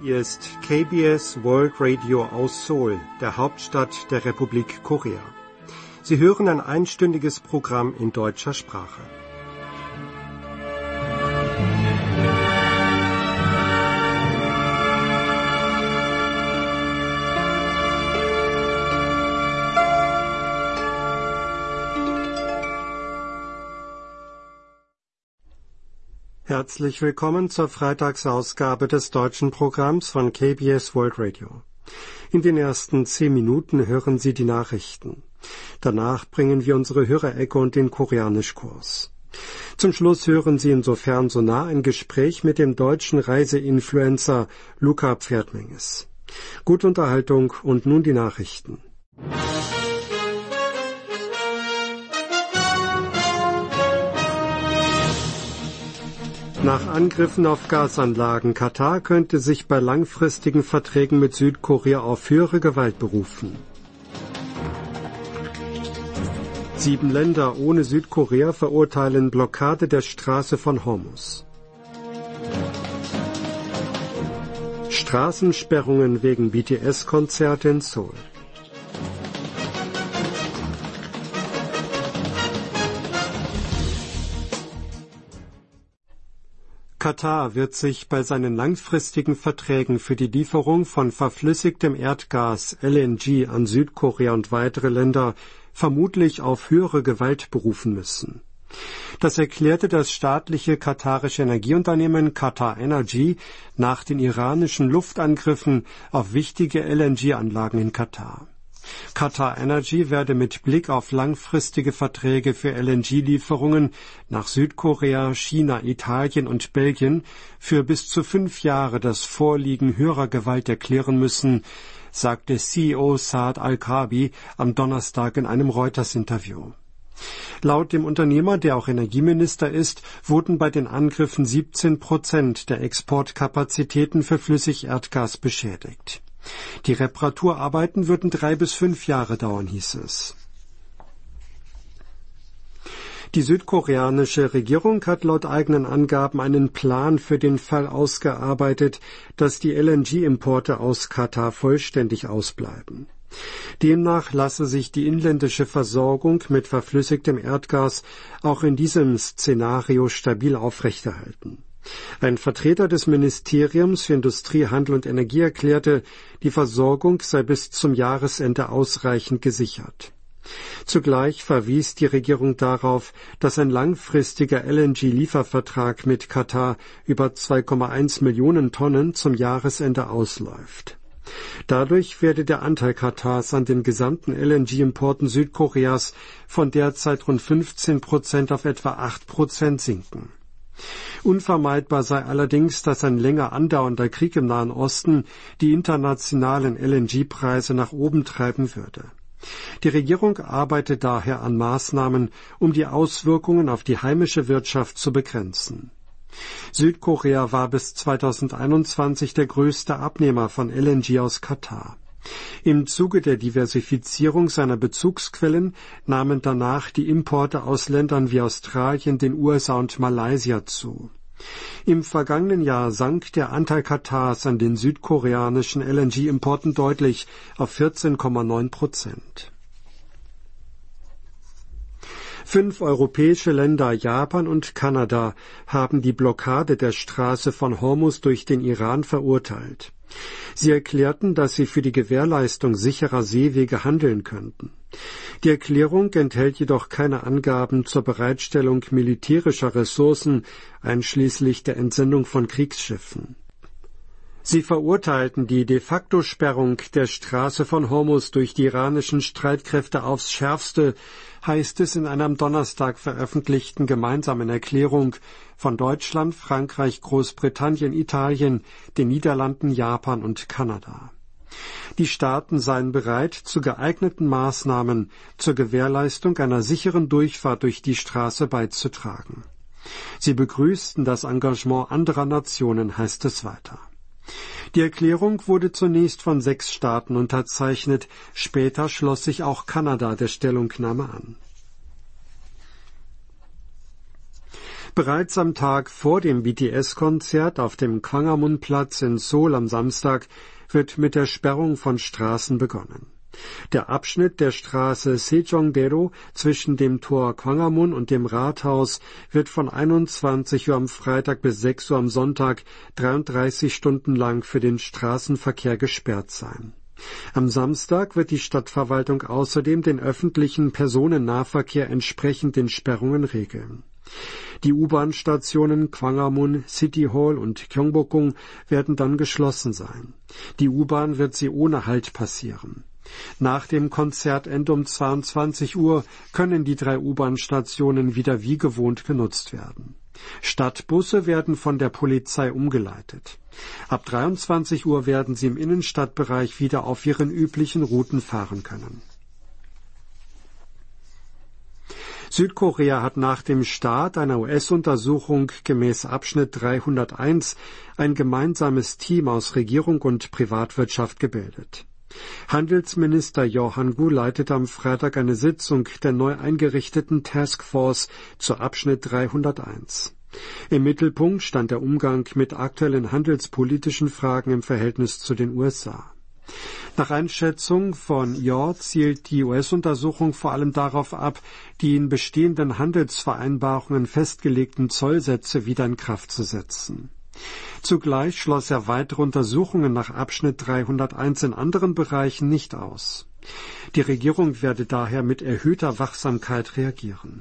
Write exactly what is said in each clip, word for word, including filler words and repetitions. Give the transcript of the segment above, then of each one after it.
Hier ist K B S World Radio aus Seoul, der Hauptstadt der Republik Korea. Sie hören ein einstündiges Programm in deutscher Sprache. Herzlich willkommen zur Freitagsausgabe des deutschen Programms von K B S World Radio. In den ersten zehn Minuten hören Sie die Nachrichten. Danach bringen wir unsere Hörerecke und den Koreanischkurs. Zum Schluss hören Sie insofern so nah ein Gespräch mit dem deutschen Reiseinfluencer Luca Pferdmenges. Gute Unterhaltung und nun die Nachrichten. Nach Angriffen auf Gasanlagen Katar könnte sich bei langfristigen Verträgen mit Südkorea auf höhere Gewalt berufen. Sieben Länder ohne Südkorea verurteilen Blockade der Straße von Hormuz. Straßensperrungen wegen B T S-Konzerte in Seoul. Katar wird sich bei seinen langfristigen Verträgen für die Lieferung von verflüssigtem Erdgas L N G an Südkorea und weitere Länder vermutlich auf höhere Gewalt berufen müssen. Das erklärte das staatliche katarische Energieunternehmen Qatar Energy nach den iranischen Luftangriffen auf wichtige L N G-Anlagen in Katar. Qatar Energy werde mit Blick auf langfristige Verträge für L N G-Lieferungen nach Südkorea, China, Italien und Belgien für bis zu fünf Jahre das Vorliegen höherer Gewalt erklären müssen, sagte C E O Saad Al-Kaabi am Donnerstag in einem Reuters-Interview. Laut dem Unternehmer, der auch Energieminister ist, wurden bei den Angriffen siebzehn Prozent der Exportkapazitäten für Flüssigerdgas beschädigt. Die Reparaturarbeiten würden drei bis fünf Jahre dauern, hieß es. Die südkoreanische Regierung hat laut eigenen Angaben einen Plan für den Fall ausgearbeitet, dass die L N G-Importe aus Katar vollständig ausbleiben. Demnach lasse sich die inländische Versorgung mit verflüssigtem Erdgas auch in diesem Szenario stabil aufrechterhalten. Ein Vertreter des Ministeriums für Industrie, Handel und Energie erklärte, die Versorgung sei bis zum Jahresende ausreichend gesichert. Zugleich verwies die Regierung darauf, dass ein langfristiger L N G-Liefervertrag mit Katar über zwei Komma eins Millionen Tonnen zum Jahresende ausläuft. Dadurch werde der Anteil Katars an den gesamten L N G-Importen Südkoreas von derzeit rund fünfzehn Prozent auf etwa acht Prozent sinken. Unvermeidbar sei allerdings, dass ein länger andauernder Krieg im Nahen Osten die internationalen L N G-Preise nach oben treiben würde. Die Regierung arbeitet daher an Maßnahmen, um die Auswirkungen auf die heimische Wirtschaft zu begrenzen. Südkorea war bis zweitausendeinundzwanzig der größte Abnehmer von L N G aus Katar. Im Zuge der Diversifizierung seiner Bezugsquellen nahmen danach die Importe aus Ländern wie Australien, den U S A und Malaysia zu. Im vergangenen Jahr sank der Anteil Katars an den südkoreanischen L N G-Importen deutlich auf vierzehn Komma neun Prozent. Fünf europäische Länder, Japan und Kanada, haben die Blockade der Straße von Hormuz durch den Iran verurteilt. Sie erklärten, dass sie für die Gewährleistung sicherer Seewege handeln könnten. Die Erklärung enthält jedoch keine Angaben zur Bereitstellung militärischer Ressourcen, einschließlich der Entsendung von Kriegsschiffen. Sie verurteilten die de facto Sperrung der Straße von Hormuz durch die iranischen Streitkräfte aufs Schärfste, heißt es in einer am Donnerstag veröffentlichten gemeinsamen Erklärung von Deutschland, Frankreich, Großbritannien, Italien, den Niederlanden, Japan und Kanada. Die Staaten seien bereit zu geeigneten Maßnahmen zur Gewährleistung einer sicheren Durchfahrt durch die Straße beizutragen. Sie begrüßten das Engagement anderer Nationen, heißt es weiter. Die Erklärung wurde zunächst von sechs Staaten unterzeichnet, später schloss sich auch Kanada der Stellungnahme an. Bereits am Tag vor dem B T S-Konzert auf dem Gwanghwamun-Platz in Seoul am Samstag wird mit der Sperrung von Straßen begonnen. Der Abschnitt der Straße Sejongdae-do zwischen dem Tor Gwanghwamun und dem Rathaus wird von einundzwanzig Uhr am Freitag bis sechs Uhr am Sonntag dreiunddreißig Stunden lang für den Straßenverkehr gesperrt sein. Am Samstag wird die Stadtverwaltung außerdem den öffentlichen Personennahverkehr entsprechend den Sperrungen regeln. Die U-Bahn-Stationen Gwanghwamun, City Hall und Gyeongbokgung werden dann geschlossen sein. Die U-Bahn wird sie ohne Halt passieren. Nach dem Konzertende um zweiundzwanzig Uhr können die drei U-Bahn-Stationen wieder wie gewohnt genutzt werden. Stadtbusse werden von der Polizei umgeleitet. Ab dreiundzwanzig Uhr werden sie im Innenstadtbereich wieder auf ihren üblichen Routen fahren können. Südkorea hat nach dem Start einer U S-Untersuchung gemäß Abschnitt dreihunderteins ein gemeinsames Team aus Regierung und Privatwirtschaft gebildet. Handelsminister Yoh Han-gu leitete am Freitag eine Sitzung der neu eingerichteten Taskforce zu Abschnitt dreihunderteins. Im Mittelpunkt stand der Umgang mit aktuellen handelspolitischen Fragen im Verhältnis zu den U S A. Nach Einschätzung von Yoh zielt die U S-Untersuchung vor allem darauf ab, die in bestehenden Handelsvereinbarungen festgelegten Zollsätze wieder in Kraft zu setzen. Zugleich schloss er weitere Untersuchungen nach Abschnitt dreihunderteins in anderen Bereichen nicht aus. Die Regierung werde daher mit erhöhter Wachsamkeit reagieren.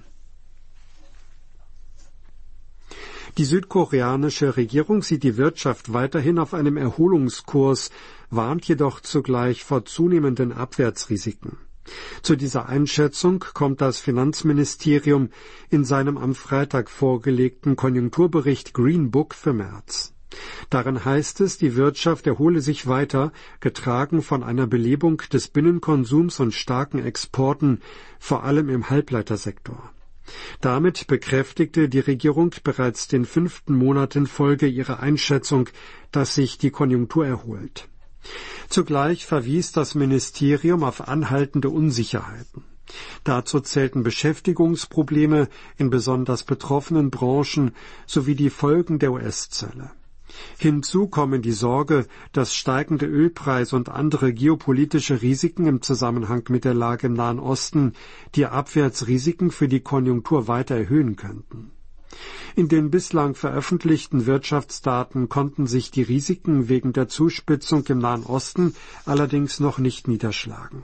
Die südkoreanische Regierung sieht die Wirtschaft weiterhin auf einem Erholungskurs, warnt jedoch zugleich vor zunehmenden Abwärtsrisiken. Zu dieser Einschätzung kommt das Finanzministerium in seinem am Freitag vorgelegten Konjunkturbericht Green Book für März. Darin heißt es, die Wirtschaft erhole sich weiter, getragen von einer Belebung des Binnenkonsums und starken Exporten, vor allem im Halbleitersektor. Damit bekräftigte die Regierung bereits den fünften Monat in Folge ihre Einschätzung, dass sich die Konjunktur erholt. Zugleich verwies das Ministerium auf anhaltende Unsicherheiten. Dazu zählten Beschäftigungsprobleme in besonders betroffenen Branchen sowie die Folgen der U S-Zölle. Hinzu kommen die Sorge, dass steigende Ölpreise und andere geopolitische Risiken im Zusammenhang mit der Lage im Nahen Osten die Abwärtsrisiken für die Konjunktur weiter erhöhen könnten. In den bislang veröffentlichten Wirtschaftsdaten konnten sich die Risiken wegen der Zuspitzung im Nahen Osten allerdings noch nicht niederschlagen.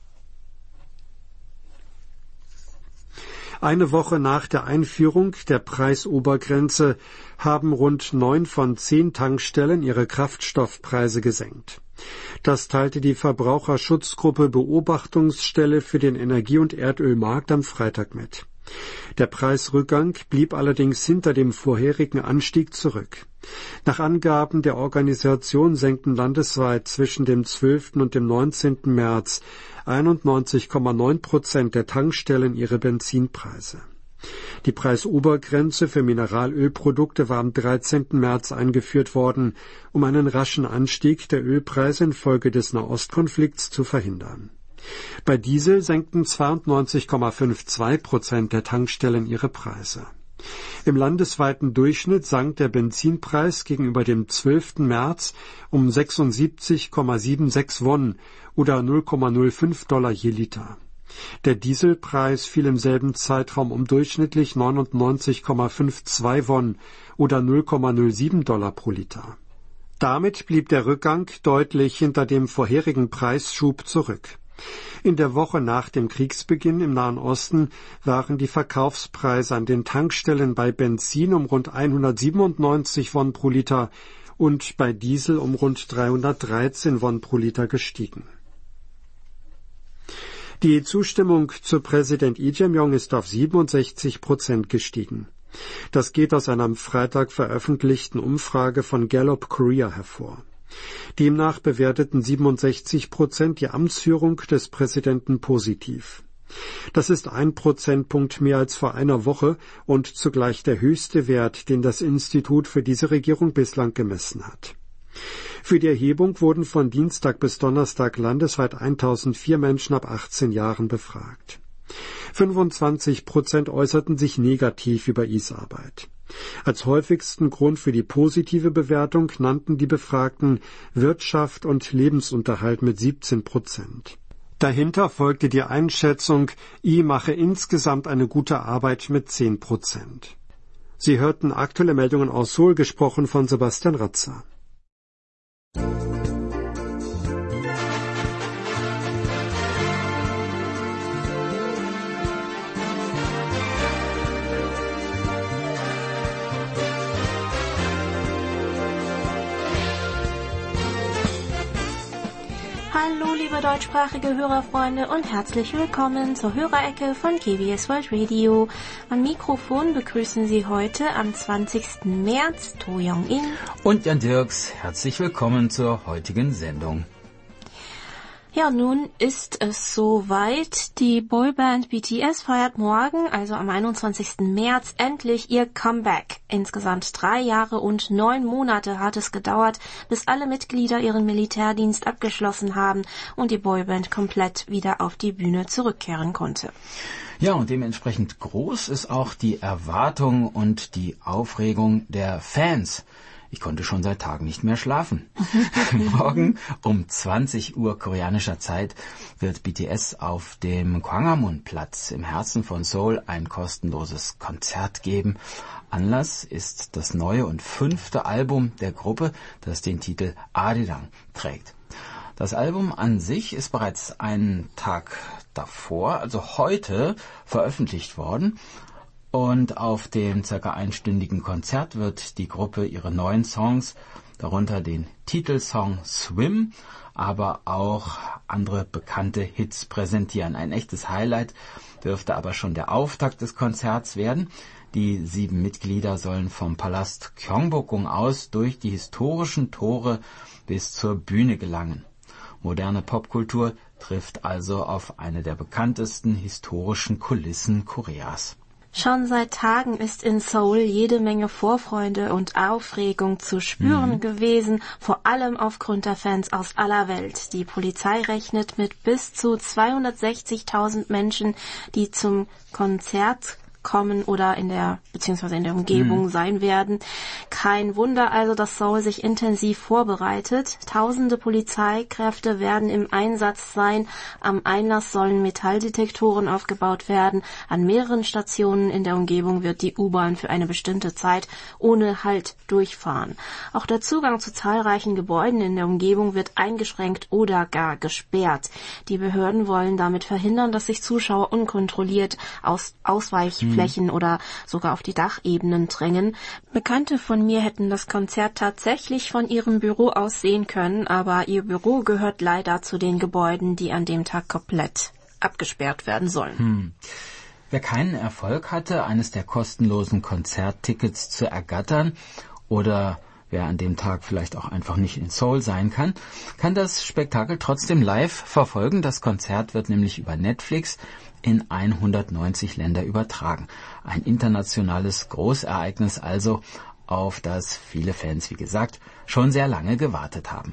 Eine Woche nach der Einführung der Preisobergrenze haben rund neun von zehn Tankstellen ihre Kraftstoffpreise gesenkt. Das teilte die Verbraucherschutzgruppe Beobachtungsstelle für den Energie- und Erdölmarkt am Freitag mit. Der Preisrückgang blieb allerdings hinter dem vorherigen Anstieg zurück. Nach Angaben der Organisation senkten landesweit zwischen dem zwölften und dem neunzehnten März einundneunzig Komma neun Prozent der Tankstellen ihre Benzinpreise. Die Preisobergrenze für Mineralölprodukte war am dreizehnten März eingeführt worden, um einen raschen Anstieg der Ölpreise infolge des Nahostkonflikts zu verhindern. Bei Diesel senkten zweiundneunzig Komma zweiundfünfzig Prozent der Tankstellen ihre Preise. Im landesweiten Durchschnitt sank der Benzinpreis gegenüber dem zwölften März um sechsundsiebzig Komma sechsundsiebzig Won oder null Komma null fünf Dollar je Liter. Der Dieselpreis fiel im selben Zeitraum um durchschnittlich neunundneunzig Komma zweiundfünfzig Won oder null Komma null sieben Dollar pro Liter. Damit blieb der Rückgang deutlich hinter dem vorherigen Preisschub zurück. In der Woche nach dem Kriegsbeginn im Nahen Osten waren die Verkaufspreise an den Tankstellen bei Benzin um rund hundertsiebenundneunzig Won pro Liter und bei Diesel um rund dreihundertdreizehn Won pro Liter gestiegen. Die Zustimmung zu Präsident Lee Jae-myung ist auf siebenundsechzig Prozent gestiegen. Das geht aus einer am Freitag veröffentlichten Umfrage von Gallup Korea hervor. Demnach bewerteten siebenundsechzig Prozent die Amtsführung des Präsidenten positiv. Das ist ein Prozentpunkt mehr als vor einer Woche und zugleich der höchste Wert, den das Institut für diese Regierung bislang gemessen hat. Für die Erhebung wurden von Dienstag bis Donnerstag landesweit eintausendvier Menschen ab achtzehn Jahren befragt. fünfundzwanzig Prozent äußerten sich negativ über Lees Arbeit. Als häufigsten Grund für die positive Bewertung nannten die Befragten Wirtschaft und Lebensunterhalt mit siebzehn Prozent. Dahinter folgte die Einschätzung, I mache insgesamt eine gute Arbeit mit zehn Prozent. Sie hörten aktuelle Meldungen aus Seoul, gesprochen von Sebastian Ratzer. Hallo liebe deutschsprachige Hörerfreunde und herzlich willkommen zur Hörerecke von K B S World Radio. Am Mikrofon begrüßen Sie heute am zwanzigsten März To Young-in und Jan Dirks. Herzlich willkommen zur heutigen Sendung. Ja, nun ist es soweit. Die Boyband B T S feiert morgen, also am einundzwanzigsten März, endlich ihr Comeback. Insgesamt drei Jahre und neun Monate hat es gedauert, bis alle Mitglieder ihren Militärdienst abgeschlossen haben und die Boyband komplett wieder auf die Bühne zurückkehren konnte. Ja, und dementsprechend groß ist auch die Erwartung und die Aufregung der Fans. Ich konnte schon seit Tagen nicht mehr schlafen. Morgen um zwanzig Uhr koreanischer Zeit wird B T S auf dem Gwanghwamun-Platz im Herzen von Seoul ein kostenloses Konzert geben. Anlass ist das neue und fünfte Album der Gruppe, das den Titel Arirang trägt. Das Album an sich ist bereits einen Tag davor, also heute, veröffentlicht worden. Und auf dem circa einstündigen Konzert wird die Gruppe ihre neuen Songs, darunter den Titelsong Swim, aber auch andere bekannte Hits präsentieren. Ein echtes Highlight dürfte aber schon der Auftakt des Konzerts werden. Die sieben Mitglieder sollen vom Palast Gyeongbokgung aus durch die historischen Tore bis zur Bühne gelangen. Moderne Popkultur trifft also auf eine der bekanntesten historischen Kulissen Koreas. Schon seit Tagen ist in Seoul jede Menge Vorfreude und Aufregung zu spüren mhm. gewesen, vor allem aufgrund der Fans aus aller Welt. Die Polizei rechnet mit bis zu zweihundertsechzigtausend Menschen, die zum Konzert kommen oder in der beziehungsweise in der Umgebung mhm. sein werden. Kein Wunder also, dass Seoul sich intensiv vorbereitet. Tausende Polizeikräfte werden im Einsatz sein. Am Einlass sollen Metalldetektoren aufgebaut werden. An mehreren Stationen in der Umgebung wird die U-Bahn für eine bestimmte Zeit ohne Halt durchfahren. Auch der Zugang zu zahlreichen Gebäuden in der Umgebung wird eingeschränkt oder gar gesperrt. Die Behörden wollen damit verhindern, dass sich Zuschauer unkontrolliert aus Ausweichflächen Flächen oder sogar auf die Dachebenen drängen. Bekannte von mir hätten das Konzert tatsächlich von ihrem Büro aus sehen können, aber ihr Büro gehört leider zu den Gebäuden, die an dem Tag komplett abgesperrt werden sollen. Hm. Wer keinen Erfolg hatte, eines der kostenlosen Konzerttickets zu ergattern oder wer an dem Tag vielleicht auch einfach nicht in Seoul sein kann, kann das Spektakel trotzdem live verfolgen. Das Konzert wird nämlich über Netflix in hundertneunzig Länder übertragen. Ein internationales Großereignis also, auf das viele Fans, wie gesagt, schon sehr lange gewartet haben.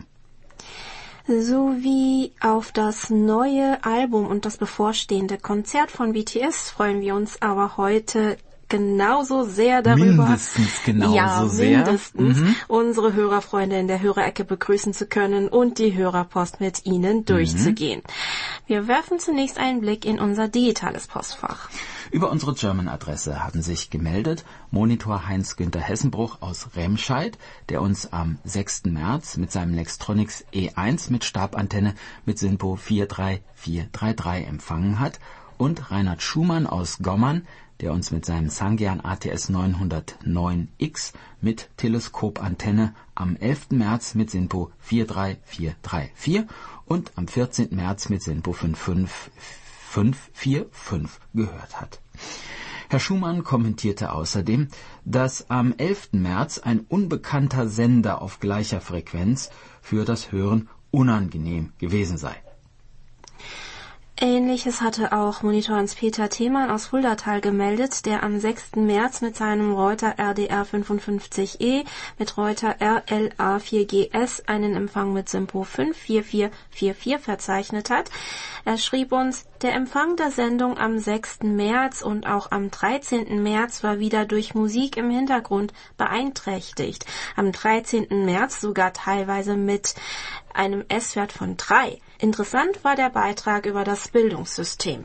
Sowie auf das neue Album und das bevorstehende Konzert von B T S freuen wir uns aber heute genauso sehr darüber, mindestens genauso ja, sehr, mindestens mhm. unsere Hörerfreunde in der Hörerecke begrüßen zu können und die Hörerpost mit ihnen durchzugehen. Mhm. Wir werfen zunächst einen Blick in unser digitales Postfach. Über unsere German-Adresse haben sich gemeldet Monitor Heinz-Günther Hessenbruch aus Remscheid, der uns am sechsten März mit seinem Lextronics E eins mit Stabantenne mit SINPO vier drei vier drei drei empfangen hat, und Reinhard Schumann aus Gommern, der uns mit seinem Sangyan A T S neunhundertneun X mit Teleskopantenne am elften März mit SINPO vier drei vier drei vier und am vierzehnten März mit SINPO fünf fünf fünf vier fünf gehört hat. Herr Schumann kommentierte außerdem, dass am elften März ein unbekannter Sender auf gleicher Frequenz für das Hören unangenehm gewesen sei. Ähnliches hatte auch Monitor Hans-Peter Themann aus Fuldatal gemeldet, der am sechsten März mit seinem Reuter R D R fünfundfünfzig E mit Reuter R L A vier G S einen Empfang mit SINPO fünf vier vier vier vier verzeichnet hat. Er schrieb uns, der Empfang der Sendung am sechsten März und auch am dreizehnten März war wieder durch Musik im Hintergrund beeinträchtigt. Am dreizehnten März sogar teilweise mit einem S-Wert von drei. Interessant war der Beitrag über das Bildungssystem.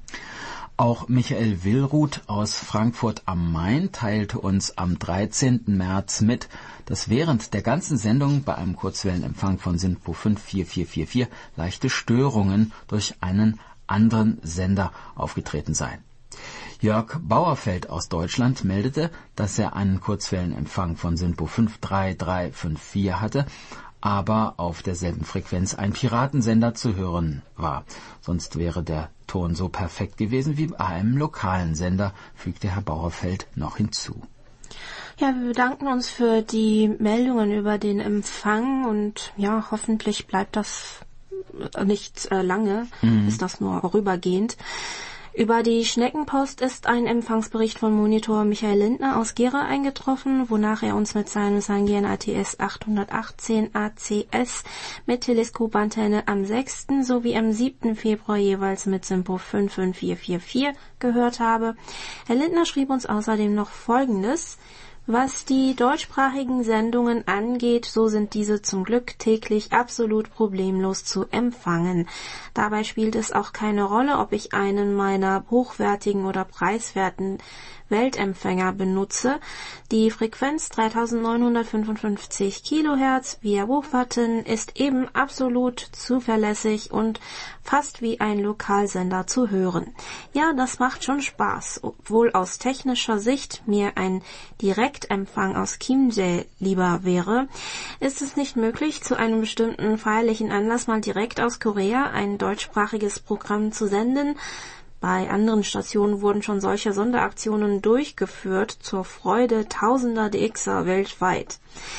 Auch Michael Willruth aus Frankfurt am Main teilte uns am dreizehnten März mit, dass während der ganzen Sendung bei einem Kurzwellenempfang von SINPO fünf vier vier vier vier leichte Störungen durch einen anderen Sender aufgetreten seien. Jörg Bauerfeld aus Deutschland meldete, dass er einen Kurzwellenempfang von SINPO fünf drei drei fünf vier hatte, aber auf derselben Frequenz ein Piratensender zu hören war. Sonst wäre der Ton so perfekt gewesen wie bei einem lokalen Sender, fügte Herr Bauerfeld noch hinzu. Ja, wir bedanken uns für die Meldungen über den Empfang und ja, hoffentlich bleibt das nicht äh, lange, mhm. ist das nur vorübergehend. Über die Schneckenpost ist ein Empfangsbericht von Monitor Michael Lindner aus Gera eingetroffen, wonach er uns mit seinem Sangien A T S achthundertachtzehn A C S mit Teleskopantenne am sechsten sowie am siebten Februar jeweils mit SINPO fünf fünf vier vier vier gehört habe. Herr Lindner schrieb uns außerdem noch Folgendes: Was die deutschsprachigen Sendungen angeht, so sind diese zum Glück täglich absolut problemlos zu empfangen. Dabei spielt es auch keine Rolle, ob ich einen meiner hochwertigen oder preiswerten Weltempfänger benutze. Die Frequenz dreitausendneunhundertfünfundfünfzig Kilohertz via Wurfbutton ist eben absolut zuverlässig und fast wie ein Lokalsender zu hören. Ja, das macht schon Spaß, obwohl aus technischer Sicht mir ein Direktempfang aus Kimjae lieber wäre. Ist es nicht möglich, zu einem bestimmten feierlichen Anlass mal direkt aus Korea ein deutschsprachiges Programm zu senden? Bei anderen Stationen wurden schon solche Sonderaktionen durchgeführt, zur Freude tausender D Xer weltweit.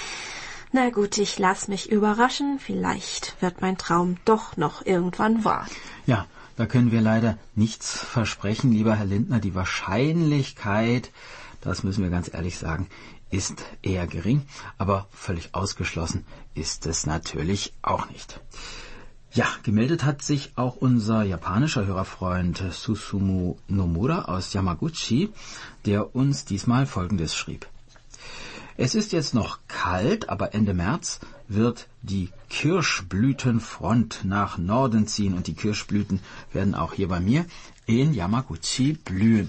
Na gut, ich lass mich überraschen, vielleicht wird mein Traum doch noch irgendwann wahr. Ja, da können wir leider nichts versprechen, lieber Herr Lindner. Die Wahrscheinlichkeit, das müssen wir ganz ehrlich sagen, ist eher gering, aber völlig ausgeschlossen ist es natürlich auch nicht. Ja, gemeldet hat sich auch unser japanischer Hörerfreund Susumu Nomura aus Yamaguchi, der uns diesmal Folgendes schrieb. Es ist jetzt noch kalt, aber Ende März wird die Kirschblütenfront nach Norden ziehen und die Kirschblüten werden auch hier bei mir in Yamaguchi blühen.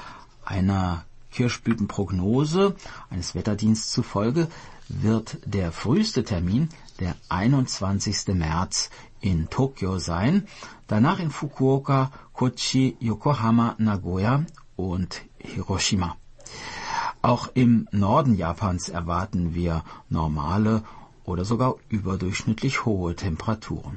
Einer Kirschblütenprognose eines Wetterdienstes zufolge wird der früheste Termin der einundzwanzigsten März in Tokio sein, danach in Fukuoka, Kochi, Yokohama, Nagoya und Hiroshima. Auch im Norden Japans erwarten wir normale oder sogar überdurchschnittlich hohe Temperaturen.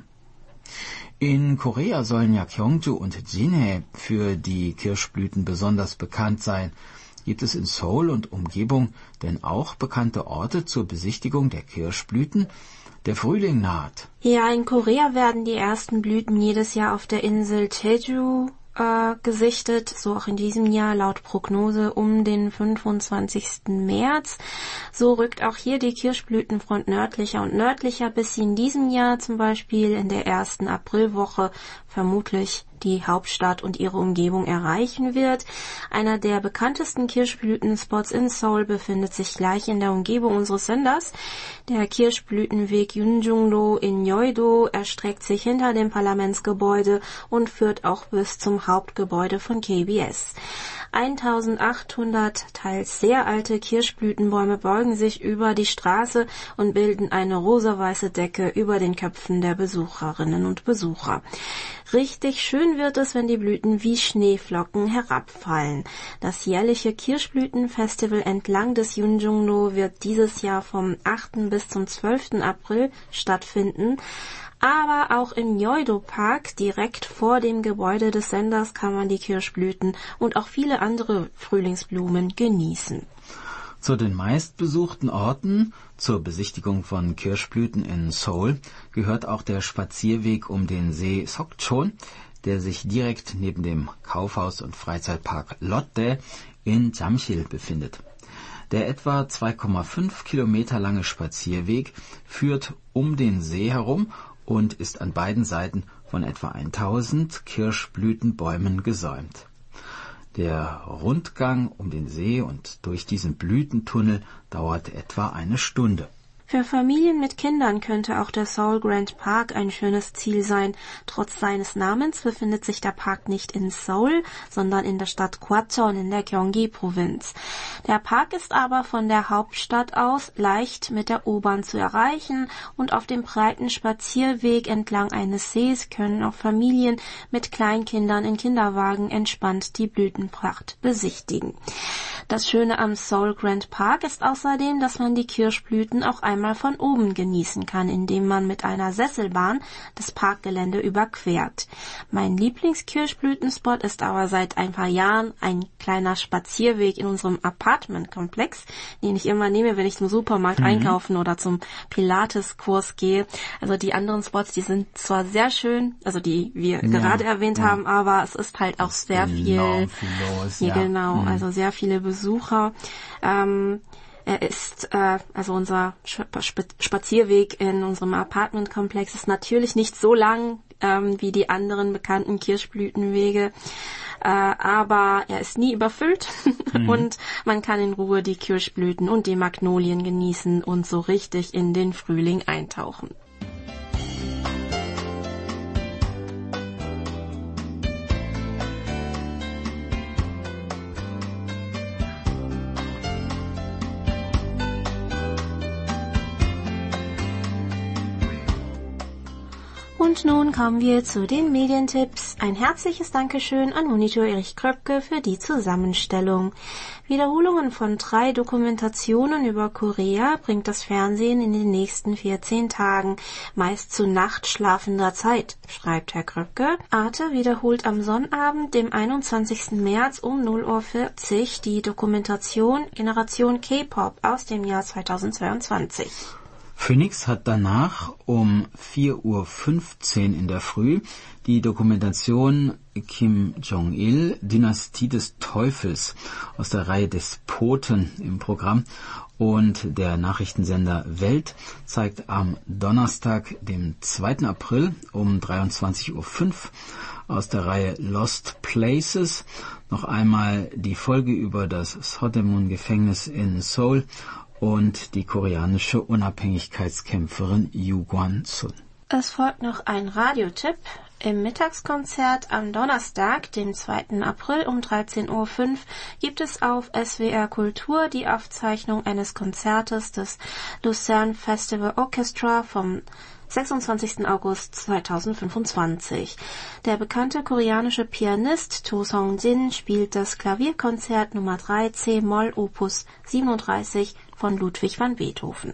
In Korea sollen ja Gyeongju und Jinhae für die Kirschblüten besonders bekannt sein. Gibt es in Seoul und Umgebung denn auch bekannte Orte zur Besichtigung der Kirschblüten? Der Frühling naht. Ja, in Korea werden die ersten Blüten jedes Jahr auf der Insel Jeju äh, gesichtet, so auch in diesem Jahr laut Prognose um den fünfundzwanzigsten März. So rückt auch hier die Kirschblütenfront nördlicher und nördlicher, bis sie in diesem Jahr zum Beispiel in der ersten Aprilwoche vermutlich die Hauptstadt und ihre Umgebung erreichen wird. Einer der bekanntesten Kirschblütenspots in Seoul befindet sich gleich in der Umgebung unseres Senders. Der Kirschblütenweg Yunjungdo in Yeouido erstreckt sich hinter dem Parlamentsgebäude und führt auch bis zum Hauptgebäude von K B S. eintausendachthundert teils sehr alte Kirschblütenbäume beugen sich über die Straße und bilden eine rosa-weiße Decke über den Köpfen der Besucherinnen und Besucher. Richtig schön wird es, wenn die Blüten wie Schneeflocken herabfallen. Das jährliche Kirschblütenfestival entlang des Yunjungdo wird dieses Jahr vom achten bis zum zwölften April stattfinden. Aber auch im Yeouido-Park, direkt vor dem Gebäude des Senders, kann man die Kirschblüten und auch viele andere Frühlingsblumen genießen. Zu den meistbesuchten Orten zur Besichtigung von Kirschblüten in Seoul gehört auch der Spazierweg um den See Sokchon, der sich direkt neben dem Kaufhaus- und Freizeitpark Lotte in Jamsil befindet. Der etwa zwei Komma fünf Kilometer lange Spazierweg führt um den See herum und ist an beiden Seiten von etwa tausend Kirschblütenbäumen gesäumt. Der Rundgang um den See und durch diesen Blütentunnel dauert etwa eine Stunde. Für Familien mit Kindern könnte auch der Seoul Grand Park ein schönes Ziel sein. Trotz seines Namens befindet sich der Park nicht in Seoul, sondern in der Stadt Gwacheon in der Gyeonggi-Provinz. Der Park ist aber von der Hauptstadt aus leicht mit der U-Bahn zu erreichen und auf dem breiten Spazierweg entlang eines Sees können auch Familien mit Kleinkindern in Kinderwagen entspannt die Blütenpracht besichtigen. Das Schöne am Seoul Grand Park ist außerdem, dass man die Kirschblüten auch einmal von oben genießen kann, indem man mit einer Sesselbahn das Parkgelände überquert. Mein Lieblingskirschblütenspot ist aber seit ein paar Jahren ein kleiner Spazierweg in unserem Apartmentkomplex, den ich immer nehme, wenn ich zum Supermarkt mhm. einkaufen oder zum Pilateskurs gehe. Also die anderen Spots, die sind zwar sehr schön, also die wir ja, gerade erwähnt ja. haben, aber es ist halt auch das sehr viel, viel los, ja. genau, mhm. also sehr viele Besucher. Ähm, Er ist, äh, also unser Spazierweg in unserem Apartmentkomplex ist natürlich nicht so lang ähm, wie die anderen bekannten Kirschblütenwege, äh, aber er ist nie überfüllt mhm. und man kann in Ruhe die Kirschblüten und die Magnolien genießen und so richtig in den Frühling eintauchen. Und nun kommen wir zu den Medientipps. Ein herzliches Dankeschön an Monitor Erich Kröpke für die Zusammenstellung. Wiederholungen von drei Dokumentationen über Korea bringt das Fernsehen in den nächsten vierzehn Tagen, meist zu nachtschlafender Zeit, schreibt Herr Kröpke. Arte wiederholt am Sonnabend, dem einundzwanzigsten März um null Uhr vierzig die Dokumentation Generation K-Pop aus dem Jahr zweitausendzweiundzwanzig. Phoenix hat danach um vier Uhr fünfzehn in der Früh die Dokumentation Kim Jong-il, Dynastie des Teufels aus der Reihe Despoten im Programm, und der Nachrichtensender Welt zeigt am Donnerstag, dem zweiten April um dreiundzwanzig Uhr fünf aus der Reihe Lost Places noch einmal die Folge über das Sodaemun-Gefängnis in Seoul und die koreanische Unabhängigkeitskämpferin Yu Gwan-sun. Es folgt noch ein Radiotipp. Im Mittagskonzert am Donnerstag, dem zweiten April um dreizehn Uhr fünf, gibt es auf S W R Kultur die Aufzeichnung eines Konzertes des Lucerne Festival Orchestra vom sechsundzwanzigsten August zweitausendfünfundzwanzig. Der bekannte koreanische Pianist To Sung-jin spielt das Klavierkonzert Nummer drei C-Moll Opus siebenunddreißig von Ludwig van Beethoven.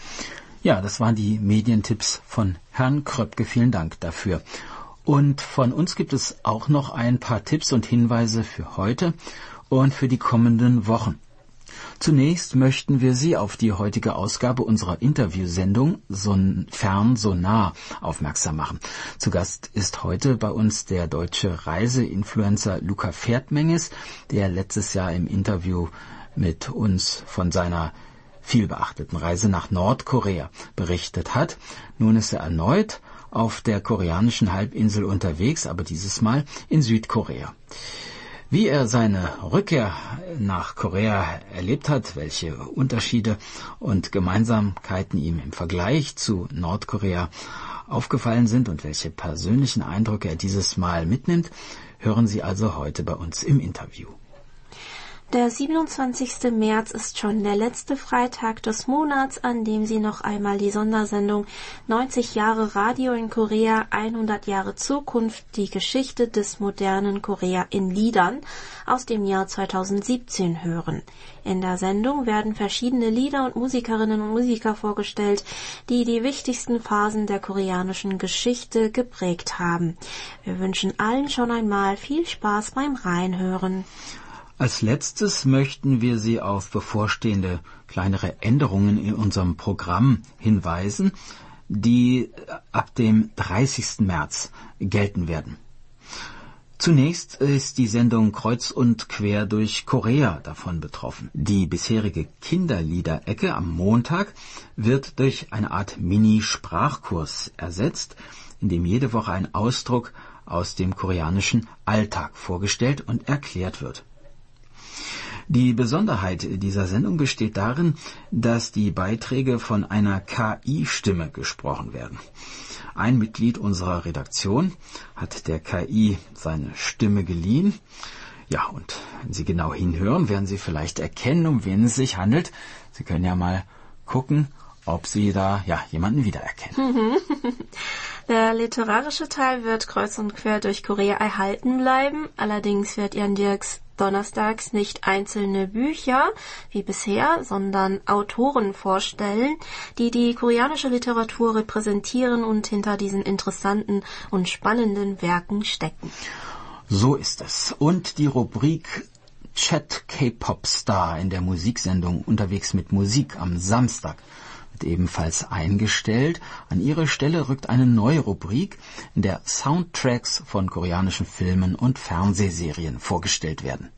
Ja, das waren die Medientipps von Herrn Kröpke. Vielen Dank dafür. Und von uns gibt es auch noch ein paar Tipps und Hinweise für heute und für die kommenden Wochen. Zunächst möchten wir Sie auf die heutige Ausgabe unserer Interviewsendung So fern, so nah aufmerksam machen. Zu Gast ist heute bei uns der deutsche Reiseinfluencer Luca Pferdmenges, der letztes Jahr im Interview mit uns von seiner vielbeachteten Reise nach Nordkorea berichtet hat. Nun ist er erneut auf der koreanischen Halbinsel unterwegs, aber dieses Mal in Südkorea. Wie er seine Rückkehr nach Korea erlebt hat, welche Unterschiede und Gemeinsamkeiten ihm im Vergleich zu Nordkorea aufgefallen sind und welche persönlichen Eindrücke er dieses Mal mitnimmt, hören Sie also heute bei uns im Interview. Der siebenundzwanzigsten März ist schon der letzte Freitag des Monats, an dem Sie noch einmal die Sondersendung neunzig Jahre Radio in Korea, hundert Jahre Zukunft, die Geschichte des modernen Korea in Liedern aus dem Jahr zweitausendsiebzehn hören. In der Sendung werden verschiedene Lieder und Musikerinnen und Musiker vorgestellt, die die wichtigsten Phasen der koreanischen Geschichte geprägt haben. Wir wünschen allen schon einmal viel Spaß beim Reinhören. Als letztes möchten wir Sie auf bevorstehende kleinere Änderungen in unserem Programm hinweisen, die ab dem dreißigsten März gelten werden. Zunächst ist die Sendung Kreuz und quer durch Korea davon betroffen. Die bisherige Kinderliederecke am Montag wird durch eine Art Mini-Sprachkurs ersetzt, in dem jede Woche ein Ausdruck aus dem koreanischen Alltag vorgestellt und erklärt wird. Die Besonderheit dieser Sendung besteht darin, dass die Beiträge von einer K I-Stimme gesprochen werden. Ein Mitglied unserer Redaktion hat der K I seine Stimme geliehen. Ja, und wenn Sie genau hinhören, werden Sie vielleicht erkennen, um wen es sich handelt. Sie können ja mal gucken, ob Sie da ja jemanden wiedererkennen. Der literarische Teil wird kreuz und quer durch Korea erhalten bleiben. Allerdings wird Jan Dirks donnerstags nicht einzelne Bücher wie bisher, sondern Autoren vorstellen, die die koreanische Literatur repräsentieren und hinter diesen interessanten und spannenden Werken stecken. So ist es. Und die Rubrik Chat K-Pop Star in der Musiksendung Unterwegs mit Musik am Samstag wird ebenfalls eingestellt. An ihre Stelle rückt eine neue Rubrik, in der Soundtracks von koreanischen Filmen und Fernsehserien vorgestellt werden.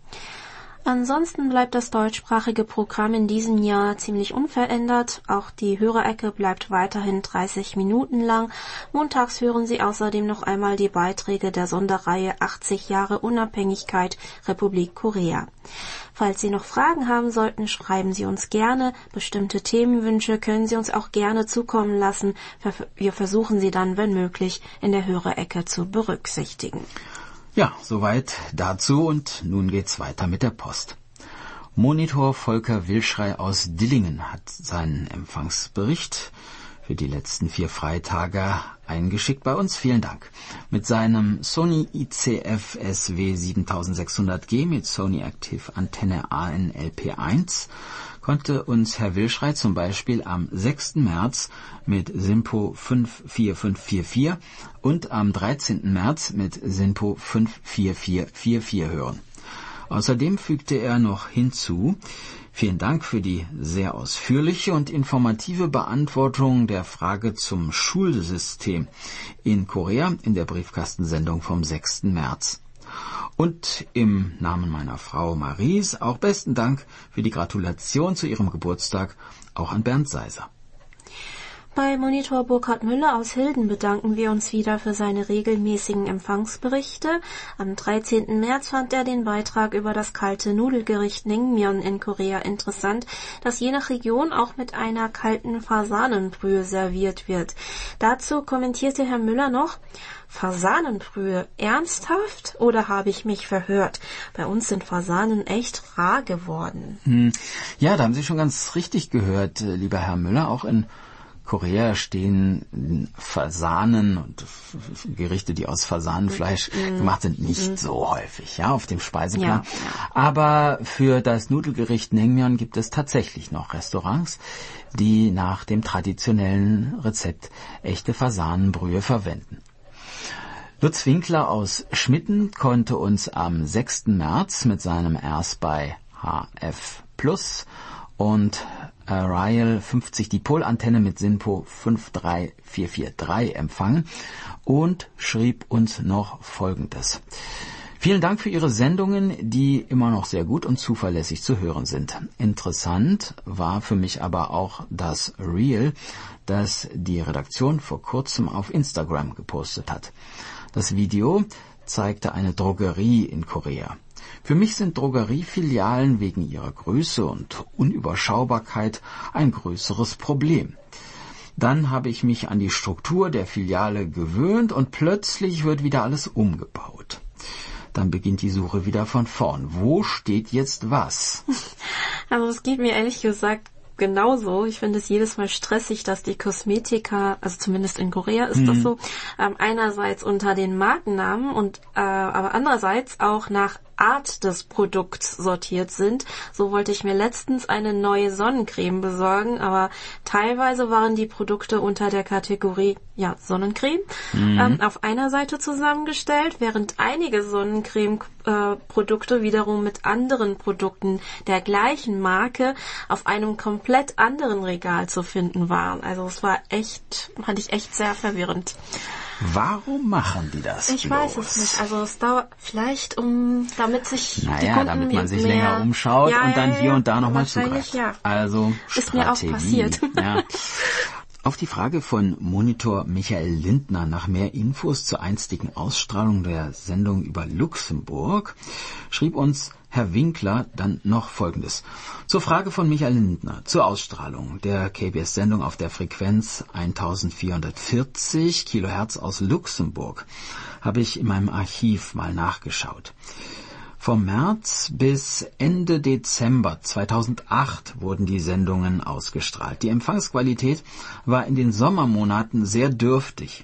Ansonsten bleibt das deutschsprachige Programm in diesem Jahr ziemlich unverändert. Auch die Hörerecke bleibt weiterhin dreißig Minuten lang. Montags hören Sie außerdem noch einmal die Beiträge der Sonderreihe achtzig Jahre Unabhängigkeit Republik Korea. Falls Sie noch Fragen haben sollten, schreiben Sie uns gerne. Bestimmte Themenwünsche können Sie uns auch gerne zukommen lassen. Wir versuchen sie dann, wenn möglich, in der Hörerecke zu berücksichtigen. Ja, soweit dazu und nun geht's weiter mit der Post. Monitor Volker Wilschrei aus Dillingen hat seinen Empfangsbericht für die letzten vier Freitage eingeschickt bei uns. Vielen Dank. Mit seinem Sony I C F S W siebentausendsechshundert G mit Sony Active Antenne A N L P eins konnte uns Herr Wilschrei zum Beispiel am sechsten März mit SINPO fünf vier fünf vier vier und am dreizehnten März mit SINPO fünf vier vier vier vier hören. Außerdem fügte er noch hinzu: Vielen Dank für die sehr ausführliche und informative Beantwortung der Frage zum Schulsystem in Korea in der Briefkastensendung vom sechsten März. Und im Namen meiner Frau Maries auch besten Dank für die Gratulation zu ihrem Geburtstag, auch an Bernd Seiser. Bei Monitor Burkhard Müller aus Hilden bedanken wir uns wieder für seine regelmäßigen Empfangsberichte. Am dreizehnten März fand er den Beitrag über das kalte Nudelgericht Naengmyeon in Korea interessant, das je nach Region auch mit einer kalten Fasanenbrühe serviert wird. Dazu kommentierte Herr Müller noch: Fasanenbrühe, ernsthaft? Oder habe ich mich verhört? Bei uns sind Fasanen echt rar geworden. Ja, da haben Sie schon ganz richtig gehört, lieber Herr Müller. Auch in Korea stehen Fasanen und Gerichte, die aus Fasanenfleisch mm. gemacht sind, nicht mm. so häufig, ja, auf dem Speiseplan. Ja, ja. Aber für das Nudelgericht Naengmyeon gibt es tatsächlich noch Restaurants, die nach dem traditionellen Rezept echte Fasanenbrühe verwenden. Lutz Winkler aus Schmitten konnte uns am sechsten März mit seinem Airspy H F Plus und Ariel fünfzig Dipolantenne mit SINPO fünf drei vier vier drei empfangen und schrieb uns noch Folgendes: Vielen Dank für Ihre Sendungen, die immer noch sehr gut und zuverlässig zu hören sind. Interessant war für mich aber auch das Reel, das die Redaktion vor kurzem auf Instagram gepostet hat. Das Video zeigte eine Drogerie in Korea. Für mich sind Drogeriefilialen wegen ihrer Größe und Unüberschaubarkeit ein größeres Problem. Dann habe ich mich an die Struktur der Filiale gewöhnt und plötzlich wird wieder alles umgebaut. Dann beginnt die Suche wieder von vorn. Wo steht jetzt was? Also es geht mir ehrlich gesagt genauso. Ich finde es jedes Mal stressig, dass die Kosmetika, also zumindest in Korea ist mhm. das so, ähm, einerseits unter den Markennamen und äh, aber andererseits auch nach Art des Produkts sortiert sind. So wollte ich mir letztens eine neue Sonnencreme besorgen, aber teilweise waren die Produkte unter der Kategorie ja Sonnencreme mhm. ähm, auf einer Seite zusammengestellt, während einige Sonnencreme-Produkte äh, wiederum mit anderen Produkten der gleichen Marke auf einem komplett anderen Regal zu finden waren. Also es war echt, fand ich echt sehr verwirrend. Warum machen die das Ich bloß? weiß es nicht. Also es dauert vielleicht, um damit sich naja, die Kunden damit man sich mehr, länger umschaut ja, und dann ja, hier und da nochmal wahrscheinlich, zugreift. Ja. Also Ist mir auch Strategie. passiert. Ja. Auf die Frage von Monitor Michael Lindner nach mehr Infos zur einstigen Ausstrahlung der Sendung über Luxemburg schrieb uns Herr Winkler dann noch Folgendes. Zur Frage von Michael Lindner zur Ausstrahlung der K B S-Sendung auf der Frequenz eintausendvierhundertvierzig Kilohertz aus Luxemburg habe ich in meinem Archiv mal nachgeschaut. Vom März bis Ende Dezember zweitausendacht wurden die Sendungen ausgestrahlt. Die Empfangsqualität war in den Sommermonaten sehr dürftig.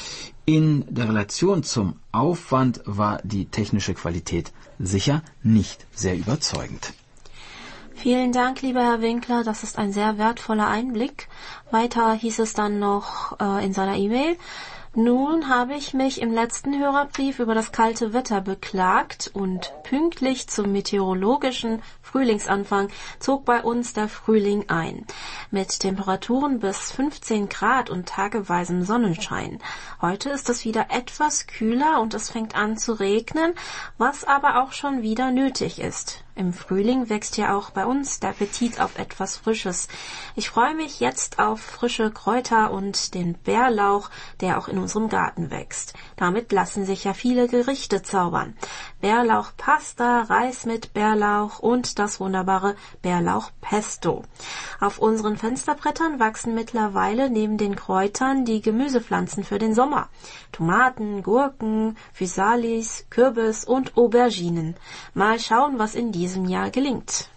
In der Relation zum Aufwand war die technische Qualität sicher nicht sehr überzeugend. Vielen Dank, lieber Herr Winkler. Das ist ein sehr wertvoller Einblick. Weiter hieß es dann noch äh, in seiner E-Mail: Nun habe ich mich im letzten Hörerbrief über das kalte Wetter beklagt und pünktlich zum meteorologischen Frühlingsanfang zog bei uns der Frühling ein. Mit Temperaturen bis fünfzehn Grad und tageweisem Sonnenschein. Heute ist es wieder etwas kühler und es fängt an zu regnen, was aber auch schon wieder nötig ist. Im Frühling wächst ja auch bei uns der Appetit auf etwas Frisches. Ich freue mich jetzt auf frische Kräuter und den Bärlauch, der auch in unserem Garten wächst. Damit lassen sich ja viele Gerichte zaubern. Bärlauchpasta, Reis mit Bärlauch und das wunderbare Bärlauchpesto. Auf unseren Fensterbrettern wachsen mittlerweile neben den Kräutern die Gemüsepflanzen für den Sommer. Tomaten, Gurken, Physalis, Kürbis und Auberginen. Mal schauen, was in diesem Jahr gelingt.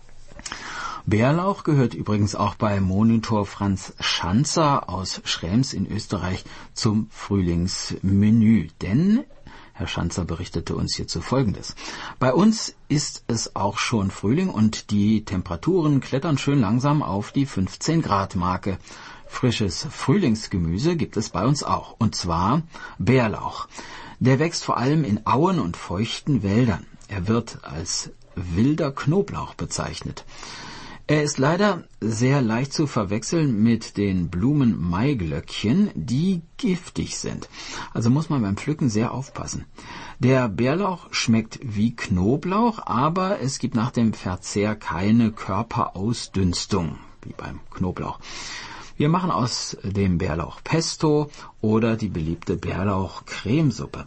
Bärlauch gehört übrigens auch bei Monitor Franz Schanzer aus Schrems in Österreich zum Frühlingsmenü, denn Herr Schanzer berichtete uns hierzu Folgendes. Bei uns ist es auch schon Frühling und die Temperaturen klettern schön langsam auf die fünfzehn Grad Marke. Frisches Frühlingsgemüse gibt es bei uns auch, und zwar Bärlauch. Der wächst vor allem in Auen und feuchten Wäldern. Er wird als wilder Knoblauch bezeichnet. Er ist leider sehr leicht zu verwechseln mit den Blumen-Maiglöckchen, die giftig sind. Also muss man beim Pflücken sehr aufpassen. Der Bärlauch schmeckt wie Knoblauch, aber es gibt nach dem Verzehr keine Körperausdünstung, wie beim Knoblauch. Wir machen aus dem Bärlauch Pesto oder die beliebte Bärlauch-Cremesuppe.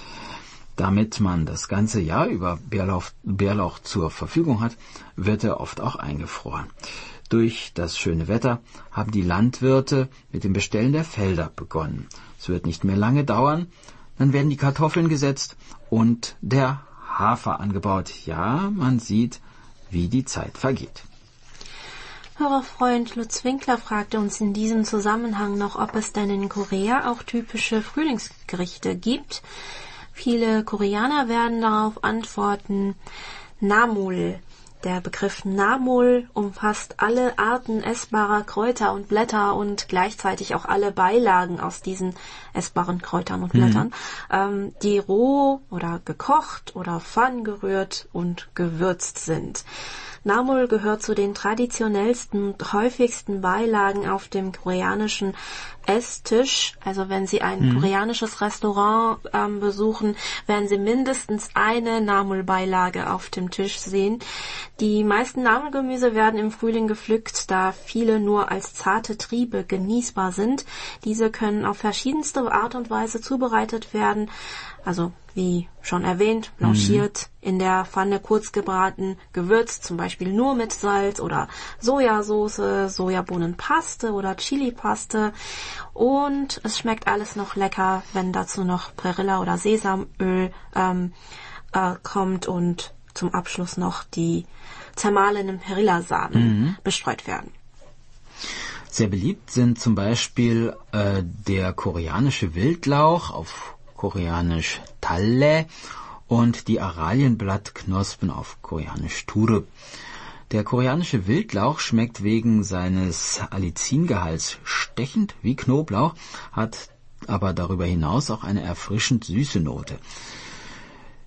Damit man das ganze Jahr über Bärlauch, Bärlauch zur Verfügung hat, wird er oft auch eingefroren. Durch das schöne Wetter haben die Landwirte mit dem Bestellen der Felder begonnen. Es wird nicht mehr lange dauern, dann werden die Kartoffeln gesetzt und der Hafer angebaut. Ja, man sieht, wie die Zeit vergeht. Hörerfreund Lutz Winkler fragte uns in diesem Zusammenhang noch, ob es denn in Korea auch typische Frühlingsgerichte gibt. Viele Koreaner werden darauf antworten, Namul. Der Begriff Namul umfasst alle Arten essbarer Kräuter und Blätter und gleichzeitig auch alle Beilagen aus diesen essbaren Kräutern und Blättern, mhm. ähm, die roh oder gekocht oder pfannengerührt und gewürzt sind. Namul gehört zu den traditionellsten und häufigsten Beilagen auf dem koreanischen Esstisch. Also wenn Sie ein mhm. koreanisches Restaurant ähm, besuchen, werden Sie mindestens eine Namul-Beilage auf dem Tisch sehen. Die meisten Namulgemüse werden im Frühling gepflückt, da viele nur als zarte Triebe genießbar sind. Diese können auf verschiedenste Art und Weise zubereitet werden. Also wie schon erwähnt, blanchiert, mhm. in der Pfanne kurz gebraten, gewürzt, zum Beispiel nur mit Salz oder Sojasauce, Sojabohnenpaste oder Chilipaste. Und es schmeckt alles noch lecker, wenn dazu noch Perilla oder Sesamöl ähm, äh, kommt und zum Abschluss noch die zermahlenen Perillasamen mhm. bestreut werden. Sehr beliebt sind zum Beispiel äh, der koreanische Wildlauch, auf koreanisch Talle, und die Aralienblattknospen auf koreanisch Ture. Der koreanische Wildlauch schmeckt wegen seines Allicingehalts stechend wie Knoblauch, hat aber darüber hinaus auch eine erfrischend süße Note.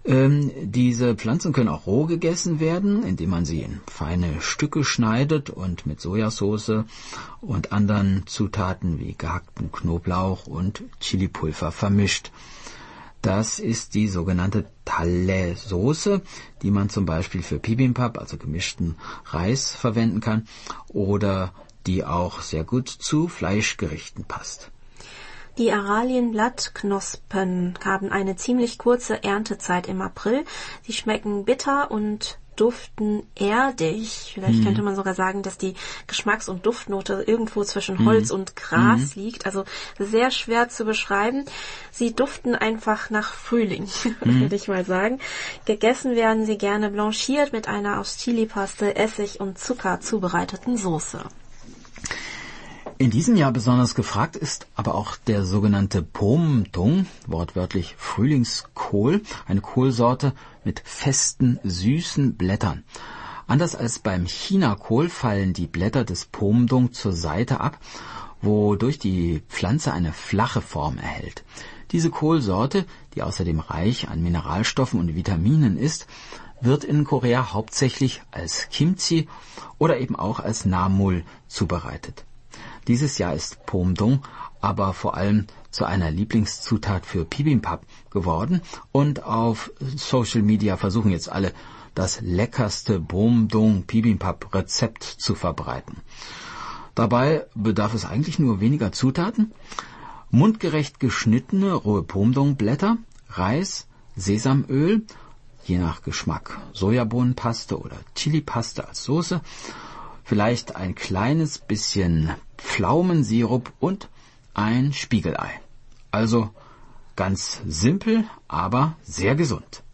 Ähm, diese Pflanzen können auch roh gegessen werden, indem man sie in feine Stücke schneidet und mit Sojasauce und anderen Zutaten wie gehacktem Knoblauch und Chilipulver vermischt. Das ist die sogenannte Thalle-Soße, die man zum Beispiel für Bibimbap, also gemischten Reis, verwenden kann oder die auch sehr gut zu Fleischgerichten passt. Die Aralienblattknospen haben eine ziemlich kurze Erntezeit im April. Sie schmecken bitter und duften erdig. Vielleicht hm. könnte man sogar sagen, dass die Geschmacks- und Duftnote irgendwo zwischen hm. Holz und Gras hm. liegt. Also sehr schwer zu beschreiben. Sie duften einfach nach Frühling, hm. würde ich mal sagen. Gegessen werden sie gerne blanchiert mit einer aus Chilipaste, Essig und Zucker zubereiteten Soße. In diesem Jahr besonders gefragt ist aber auch der sogenannte Pomdung, wortwörtlich Frühlingskohl, eine Kohlsorte mit festen, süßen Blättern. Anders als beim Chinakohl fallen die Blätter des Pomdung zur Seite ab, wodurch die Pflanze eine flache Form erhält. Diese Kohlsorte, die außerdem reich an Mineralstoffen und Vitaminen ist, wird in Korea hauptsächlich als Kimchi oder eben auch als Namul zubereitet. Dieses Jahr ist Pomdung aber vor allem zu einer Lieblingszutat für Bibimbap geworden und auf Social Media versuchen jetzt alle, das leckerste Pomdung Bibimbap Rezept zu verbreiten. Dabei bedarf es eigentlich nur weniger Zutaten: mundgerecht geschnittene rohe Pomdungblätter, Reis, Sesamöl, je nach Geschmack Sojabohnenpaste oder Chilipaste als Soße, vielleicht ein kleines bisschen Pflaumensirup und ein Spiegelei. Also ganz simpel, aber sehr gesund.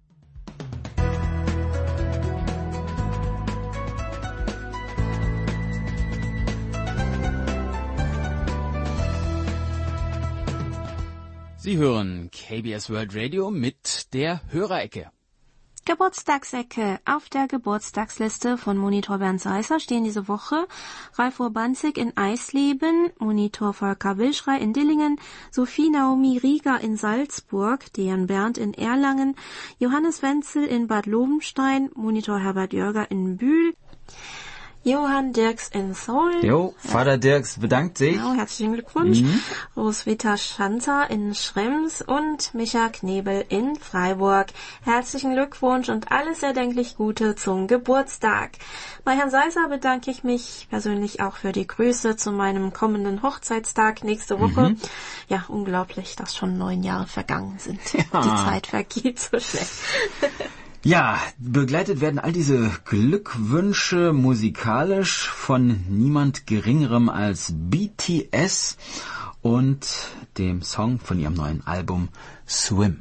Sie hören K B S World Radio mit der Hörerecke. Geburtstagsecke. Auf der Geburtstagsliste von Monitor Bernd Seisser stehen diese Woche Ralf Urbanzig in Eisleben, Monitor Volker Wilschrei in Dillingen, Sophie Naomi Rieger in Salzburg, Dejan Berndt in Erlangen, Johannes Wenzel in Bad Lobenstein, Monitor Herbert Jörger in Bühl, Johann Dirks in Seoul. Jo, Vater Dirks bedankt sich. Genau, herzlichen Glückwunsch. Mhm. Roswitha Schanzer in Schrems und Micha Knebel in Freiburg. Herzlichen Glückwunsch und alles erdenklich Gute zum Geburtstag. Bei Herrn Seisser bedanke ich mich persönlich auch für die Grüße zu meinem kommenden Hochzeitstag nächste Woche. Mhm. Ja, unglaublich, dass schon neun Jahre vergangen sind. Ja. Die Zeit vergeht so schnell. Ja, begleitet werden all diese Glückwünsche musikalisch von niemand Geringerem als B T S und dem Song von ihrem neuen Album Swim.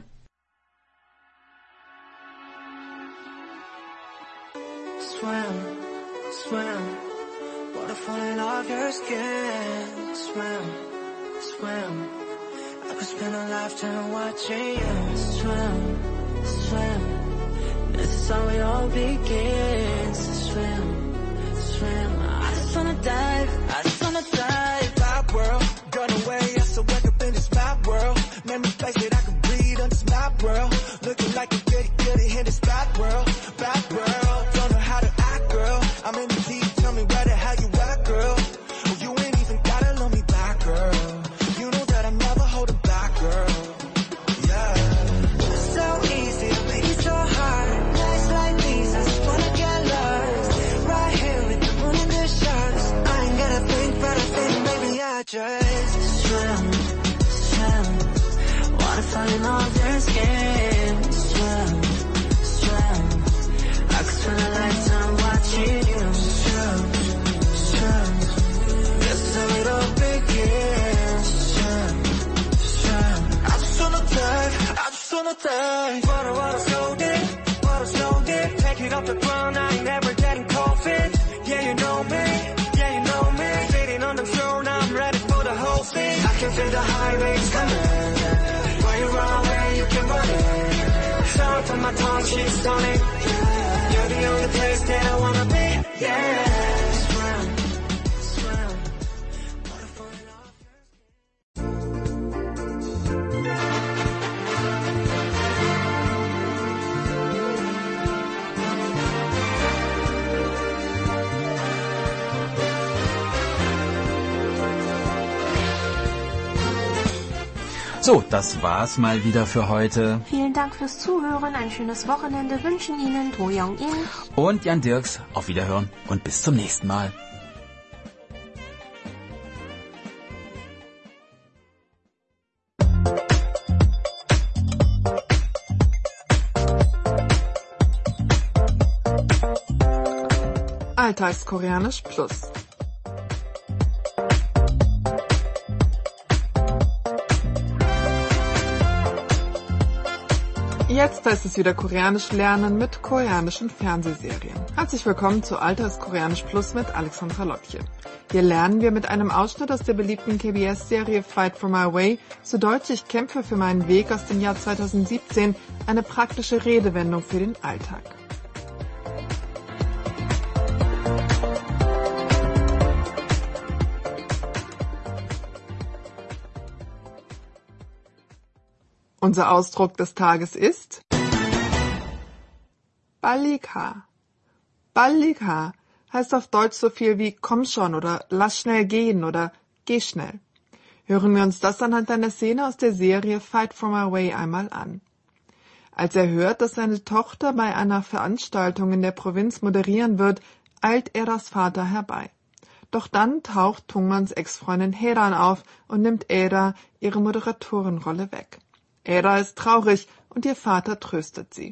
Swim, swim, waterfall in love your skin. Swim, swim, I could spend a lifetime watching you. Swim, swim. This is how it all begins. Swim, swim. I just wanna dive, I just wanna dive. My world, gone away, I so wake up in this mad world. Name a place that I can breathe on this mad world. Looking like a goody goody in this bad world, bad world. Don't know how to act, girl. I'm in the deep, tell me where the hell you at, girl. Oh, you ain't even gotta love me back, girl. You know that I'm never holding back, girl. Yeah, just so easy to make it so hard. Just swim, swim, waterfall in all your skin. Swim, swim, I could spend a lifetime watching you. Swim, swim, this is how it all begins. Swim, swim, I just wanna dive, I just wanna dive. Water, water, so deep, water, so deep. Take it off the ground, I ain't never getting cold feet. Yeah, you know me, yeah, you know me. Sitting on the throne, I'm ready for the whole thing. I can feel the high waves coming. When you run away, you can run it. Sound from my tongue, she's stunning. You're the only place that I wanna be. Yeah. Swim, swim. Waterfall in all your skin. So, das war's mal wieder für heute. Vielen Dank fürs Zuhören. Ein schönes Wochenende wünschen Ihnen To Young-in und Jan Dirks. Auf Wiederhören und bis zum nächsten Mal. Alltagskoreanisch Plus. Jetzt heißt es wieder Koreanisch lernen mit koreanischen Fernsehserien. Herzlich willkommen zu Alltagskoreanisch Plus mit Alexandra Lottje. Hier lernen wir mit einem Ausschnitt aus der beliebten K B S-Serie Fight for My Way, zu Deutsch Ich kämpfe für meinen Weg aus dem Jahr zweitausendsiebzehn, eine praktische Redewendung für den Alltag. Unser Ausdruck des Tages ist 빨리 가. 빨리 가 heißt auf Deutsch so viel wie komm schon oder lass schnell gehen oder geh schnell. Hören wir uns das anhand einer Szene aus der Serie Fight for My Way einmal an. Als er hört, dass seine Tochter bei einer Veranstaltung in der Provinz moderieren wird, eilt Eras Vater herbei. Doch dann taucht Tungmans Ex-Freundin Heran auf und nimmt Era ihre Moderatorenrolle weg. Era ist traurig und ihr Vater tröstet sie.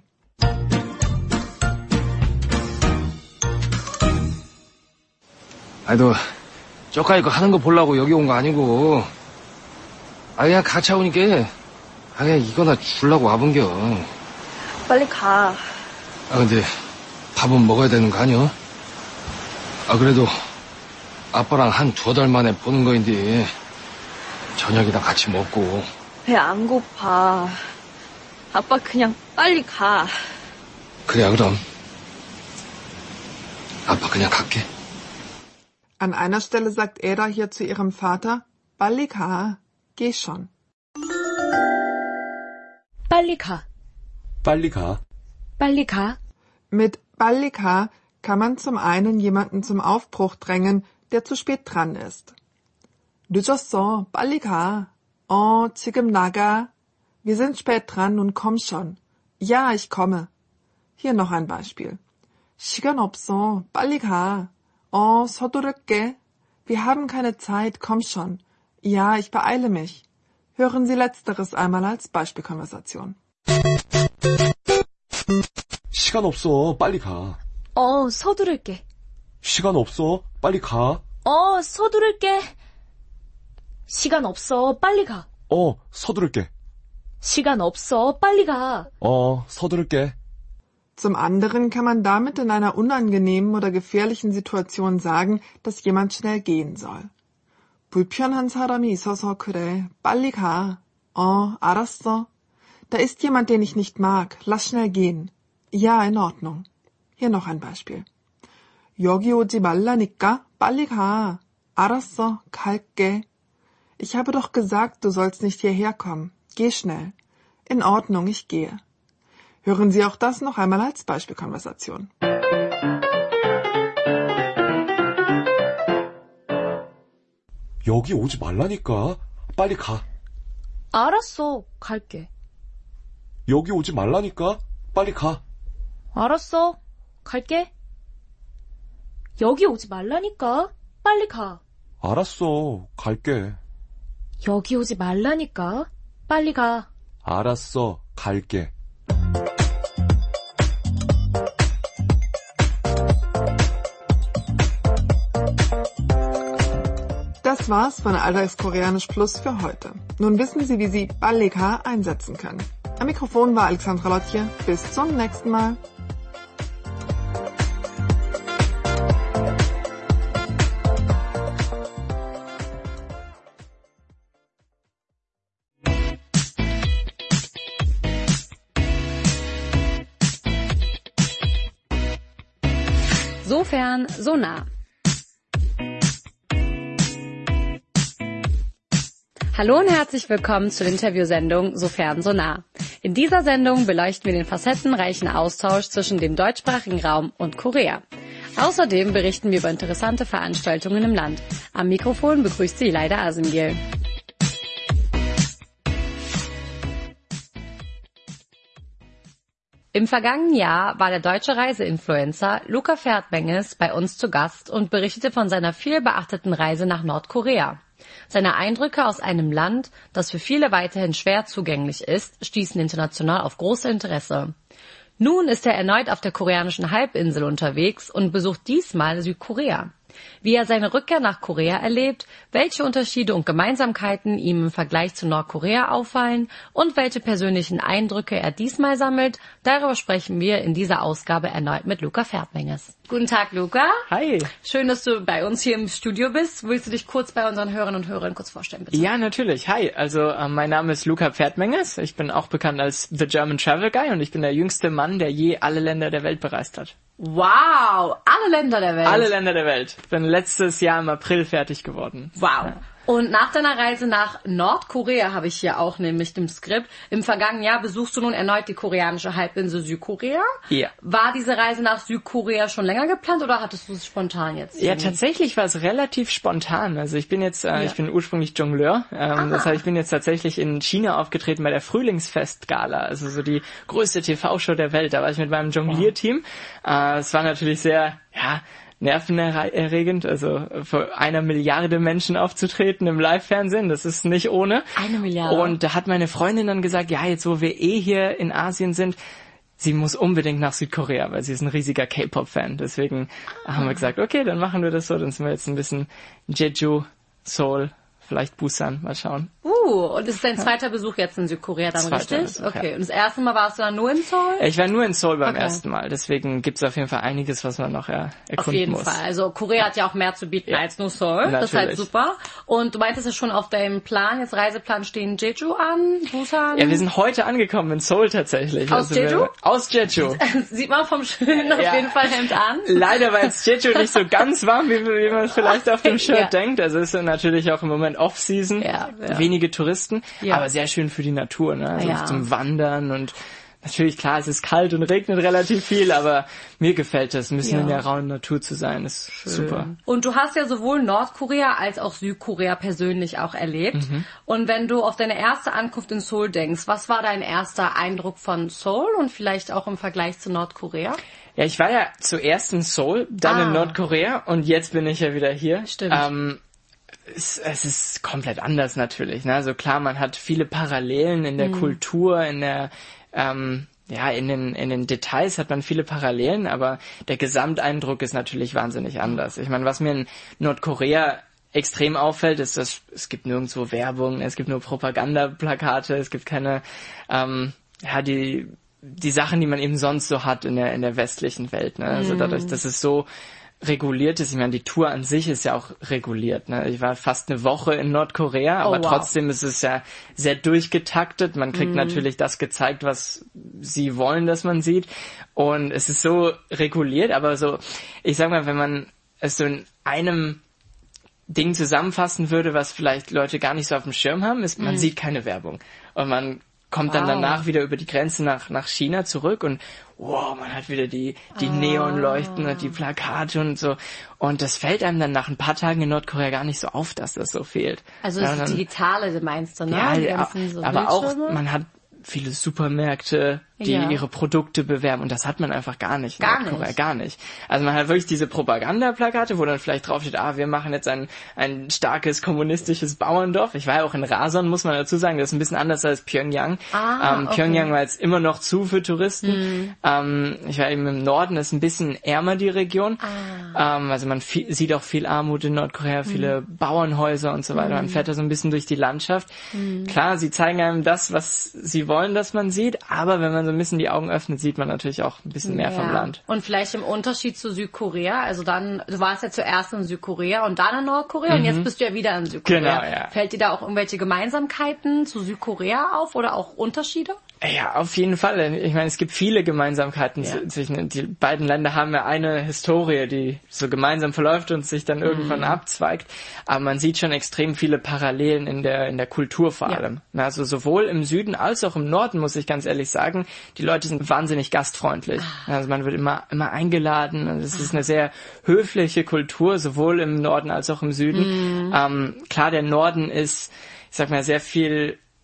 아니 너 저까지 거 하는 거 보려고 여기 온 거 아니고 아 그냥 같이 오니까 아 그냥 이거나 주려고 와본겨. 빨리 가. 아 근데 밥은 먹어야 되는 거 아니야? 아 그래도 아빠랑 한 두어 달 만에 보는 거인데 저녁이나 같이 먹고. 배 안 고파. 아빠 그냥 빨리 가. 그래 그럼. 아빠 그냥 갈게. An einer Stelle sagt Era hier zu ihrem Vater, 빨리 가, geh schon. 빨리 가. 빨리 가. 빨리 가. Mit 빨리 가 kann man zum einen jemanden zum Aufbruch drängen, der zu spät dran ist. 늦었어, 빨리 가. Oh, 지금 나가. Wir sind spät dran und komm schon. Ja, ich komme. Hier noch ein Beispiel. 시간 없어, 빨리 가. Oh, 서두를게. Wir haben keine Zeit, komm schon. Ja, ich beeile mich. Hören Sie letzteres einmal als Beispielkonversation. 시간 없어, 빨리 가. 어, 서두를게. 시간 없어, 빨리 가. 어, 서두를게. 시간 없어, 빨리 가. 어, 서두를게. 시간 없어, 빨리 가. 어, 서두를게. Zum anderen kann man damit in einer unangenehmen oder gefährlichen Situation sagen, dass jemand schnell gehen soll. 불편한 사람이 있어서 그래. 빨리 가. 어, 알았어. Da ist jemand, den ich nicht mag. Lass schnell gehen. Ja, in Ordnung. Hier noch ein Beispiel. 여기 오지 말라니까. 빨리 가. 알았어. 갈게. Ich habe doch gesagt, du sollst nicht hierher kommen. Geh schnell. In Ordnung, ich gehe. Hören Sie auch das noch einmal als Beispielkonversation. 여기 오지 말라니까. 빨리 가. 알았어, 갈게. 여기 오지 말라니까. 빨리 가. 알았어, 갈게. 여기 오지 말라니까. 빨리 가. 알았어, 갈게. 여기 오지 말라니까. 빨리 가. 알았어, 갈게. Das war's von Alltagskoreanisch Plus für heute. Nun wissen Sie, wie Sie 빨리 가 einsetzen können. Am Mikrofon war Alexandra Lottje. Bis zum nächsten Mal. Sofern, so nah. Hallo und herzlich willkommen zur Interviewsendung Sofern, so nah. In dieser Sendung beleuchten wir den facettenreichen Austausch zwischen dem deutschsprachigen Raum und Korea. Außerdem berichten wir über interessante Veranstaltungen im Land. Am Mikrofon begrüßt Sie Leila Asimgil. Im vergangenen Jahr war der deutsche Reiseinfluencer Luca Pferdmenges bei uns zu Gast und berichtete von seiner viel beachteten Reise nach Nordkorea. Seine Eindrücke aus einem Land, das für viele weiterhin schwer zugänglich ist, stießen international auf großes Interesse. Nun ist er erneut auf der koreanischen Halbinsel unterwegs und besucht diesmal Südkorea. Wie er seine Rückkehr nach Korea erlebt, welche Unterschiede und Gemeinsamkeiten ihm im Vergleich zu Nordkorea auffallen und welche persönlichen Eindrücke er diesmal sammelt, darüber sprechen wir in dieser Ausgabe erneut mit Luca Pferdmenges. Guten Tag, Luca. Hi. Schön, dass du bei uns hier im Studio bist. Willst du dich kurz bei unseren Hörern und Hörern kurz vorstellen, bitte? Ja, natürlich. Hi, also äh, mein Name ist Luca Pferdmenges. Ich bin auch bekannt als The German Travel Guy und ich bin der jüngste Mann, der je alle Länder der Welt bereist hat. Wow, alle Länder der Welt. Alle Länder der Welt. Bin letztes Jahr im April fertig geworden. Wow. Ja. Und nach deiner Reise nach Nordkorea habe ich hier auch nämlich im Skript. Im vergangenen Jahr besuchst du nun erneut die koreanische Halbinsel Südkorea. Ja. War diese Reise nach Südkorea schon länger geplant oder hattest du es spontan jetzt? Ja, tatsächlich war es relativ spontan. Also ich bin jetzt, äh, ja. ich bin ursprünglich Jongleur. Ähm, das heißt, ich bin jetzt tatsächlich in China aufgetreten bei der Frühlingsfestgala. Also so die größte T V-Show der Welt. Da war ich mit meinem Jonglierteam. Äh, es war natürlich sehr, ja, nervenerregend, also vor einer Milliarde Menschen aufzutreten im Live-Fernsehen, das ist nicht ohne. Eine Milliarde. Und da hat meine Freundin dann gesagt, ja, jetzt wo wir eh hier in Asien sind, sie muss unbedingt nach Südkorea, weil sie ist ein riesiger K-Pop-Fan. Deswegen ah. haben wir gesagt, okay, dann machen wir das so, dann sind wir jetzt ein bisschen Jeju, Seoul, vielleicht Busan, mal schauen. Uh, und ist dein zweiter Besuch jetzt in Südkorea dann Zweiter richtig? Besuch, okay, ja. Und das erste Mal warst du dann nur in Seoul? Ich war nur in Seoul beim okay. ersten Mal, deswegen gibt's auf jeden Fall einiges, was man noch ja, erkunden muss. Auf jeden muss. Fall, also Korea hat ja auch mehr zu bieten ja. als nur Seoul, Natürlich. das ist halt super. Und du meintest ja schon auf deinem Plan, jetzt Reiseplan stehen Jeju an, Busan? Ja, wir sind heute angekommen in Seoul tatsächlich. Aus also Jeju? Wir, aus Jeju. Sieht man vom Schönen auf ja. jeden Fall Hemd an. Leider war jetzt Jeju nicht so ganz warm, wie, wie man es vielleicht auf dem Shirt ja. denkt. Also ist natürlich auch im Moment Off-Season, ja, ja. wenige Touristen, ja. aber sehr schön für die Natur, ne? Also ja. zum Wandern und natürlich, klar, es ist kalt und regnet relativ viel, aber mir gefällt es, ein bisschen ja. in der rauen Natur zu sein, ist schön. Super. Und du hast ja sowohl Nordkorea als auch Südkorea persönlich auch erlebt. Mhm. Und wenn du auf deine erste Ankunft in Seoul denkst, was war dein erster Eindruck von Seoul und vielleicht auch im Vergleich zu Nordkorea? Ja, ich war ja zuerst in Seoul, dann ah. in Nordkorea und jetzt bin ich ja wieder hier. Stimmt. Ähm, Es, es ist komplett anders natürlich. Ne? Also klar, man hat viele Parallelen in der mhm. Kultur, in der ähm, ja in den in den Details hat man viele Parallelen, aber der Gesamteindruck ist natürlich wahnsinnig anders. Ich meine, was mir in Nordkorea extrem auffällt, ist, dass es gibt nirgendwo Werbung, es gibt nur Propagandaplakate, es gibt keine ähm, ja die die Sachen, die man eben sonst so hat in der in der westlichen Welt. Ne? Also dadurch, dass es so reguliert ist. Ich meine, die Tour an sich ist ja auch reguliert. Ne? Ich war fast eine Woche in Nordkorea, aber oh, wow. trotzdem ist es ja sehr durchgetaktet. Man kriegt mm. natürlich das gezeigt, was sie wollen, dass man sieht. Und es ist so reguliert, aber so, ich sag mal, wenn man es so in einem Ding zusammenfassen würde, was vielleicht Leute gar nicht so auf dem Schirm haben, ist, man mm. sieht keine Werbung. Und man kommt dann wow. danach wieder über die Grenze nach nach China zurück und wow, man hat wieder die die oh. Neonleuchten und die Plakate und so. Und das fällt einem dann nach ein paar Tagen in Nordkorea gar nicht so auf, dass das so fehlt. Also das ja, Digitale meinst du, ne? Ja, die ganzen, so aber auch, man hat viele Supermärkte, die ja. ihre Produkte bewerben und das hat man einfach gar nicht in gar Nordkorea, nicht. gar nicht. Also man hat wirklich diese Propagandaplakate, wo dann vielleicht draufsteht, ah, wir machen jetzt ein ein starkes kommunistisches Bauerndorf. Ich war ja auch in Rason, muss man dazu sagen, das ist ein bisschen anders als Pyongyang. Ah, ähm, okay. Pyongyang war jetzt immer noch zu für Touristen. Mhm. Ähm, ich war eben im Norden, das ist ein bisschen ärmer die Region. Ah. Ähm, also man viel, sieht auch viel Armut in Nordkorea, viele mhm. Bauernhäuser und so weiter. Man fährt da so ein bisschen durch die Landschaft. Mhm. Klar, sie zeigen einem das, was sie wollen, dass man sieht, aber wenn man so ein bisschen die Augen öffnet, sieht man natürlich auch ein bisschen mehr ja. vom Land. Und vielleicht im Unterschied zu Südkorea, also dann, du warst ja zuerst in Südkorea und dann in Nordkorea mhm. und jetzt bist du ja wieder in Südkorea. Genau, ja. Fällt dir da auch irgendwelche Gemeinsamkeiten zu Südkorea auf oder auch Unterschiede? Ja, auf jeden Fall. Ich meine, es gibt viele Gemeinsamkeiten ja. zwischen, die beiden Länder haben ja eine Historie, die so gemeinsam verläuft und sich dann irgendwann mhm. abzweigt. Aber man sieht schon extrem viele Parallelen in der, in der Kultur vor allem. Ja. Also sowohl im Süden als auch im Norden, muss ich ganz ehrlich sagen, die Leute sind wahnsinnig gastfreundlich. Also man wird immer, immer eingeladen. Es ist eine sehr höfliche Kultur, sowohl im Norden als auch im Süden. Mhm. Ähm, klar, der Norden ist, ich sag mal, sehr viel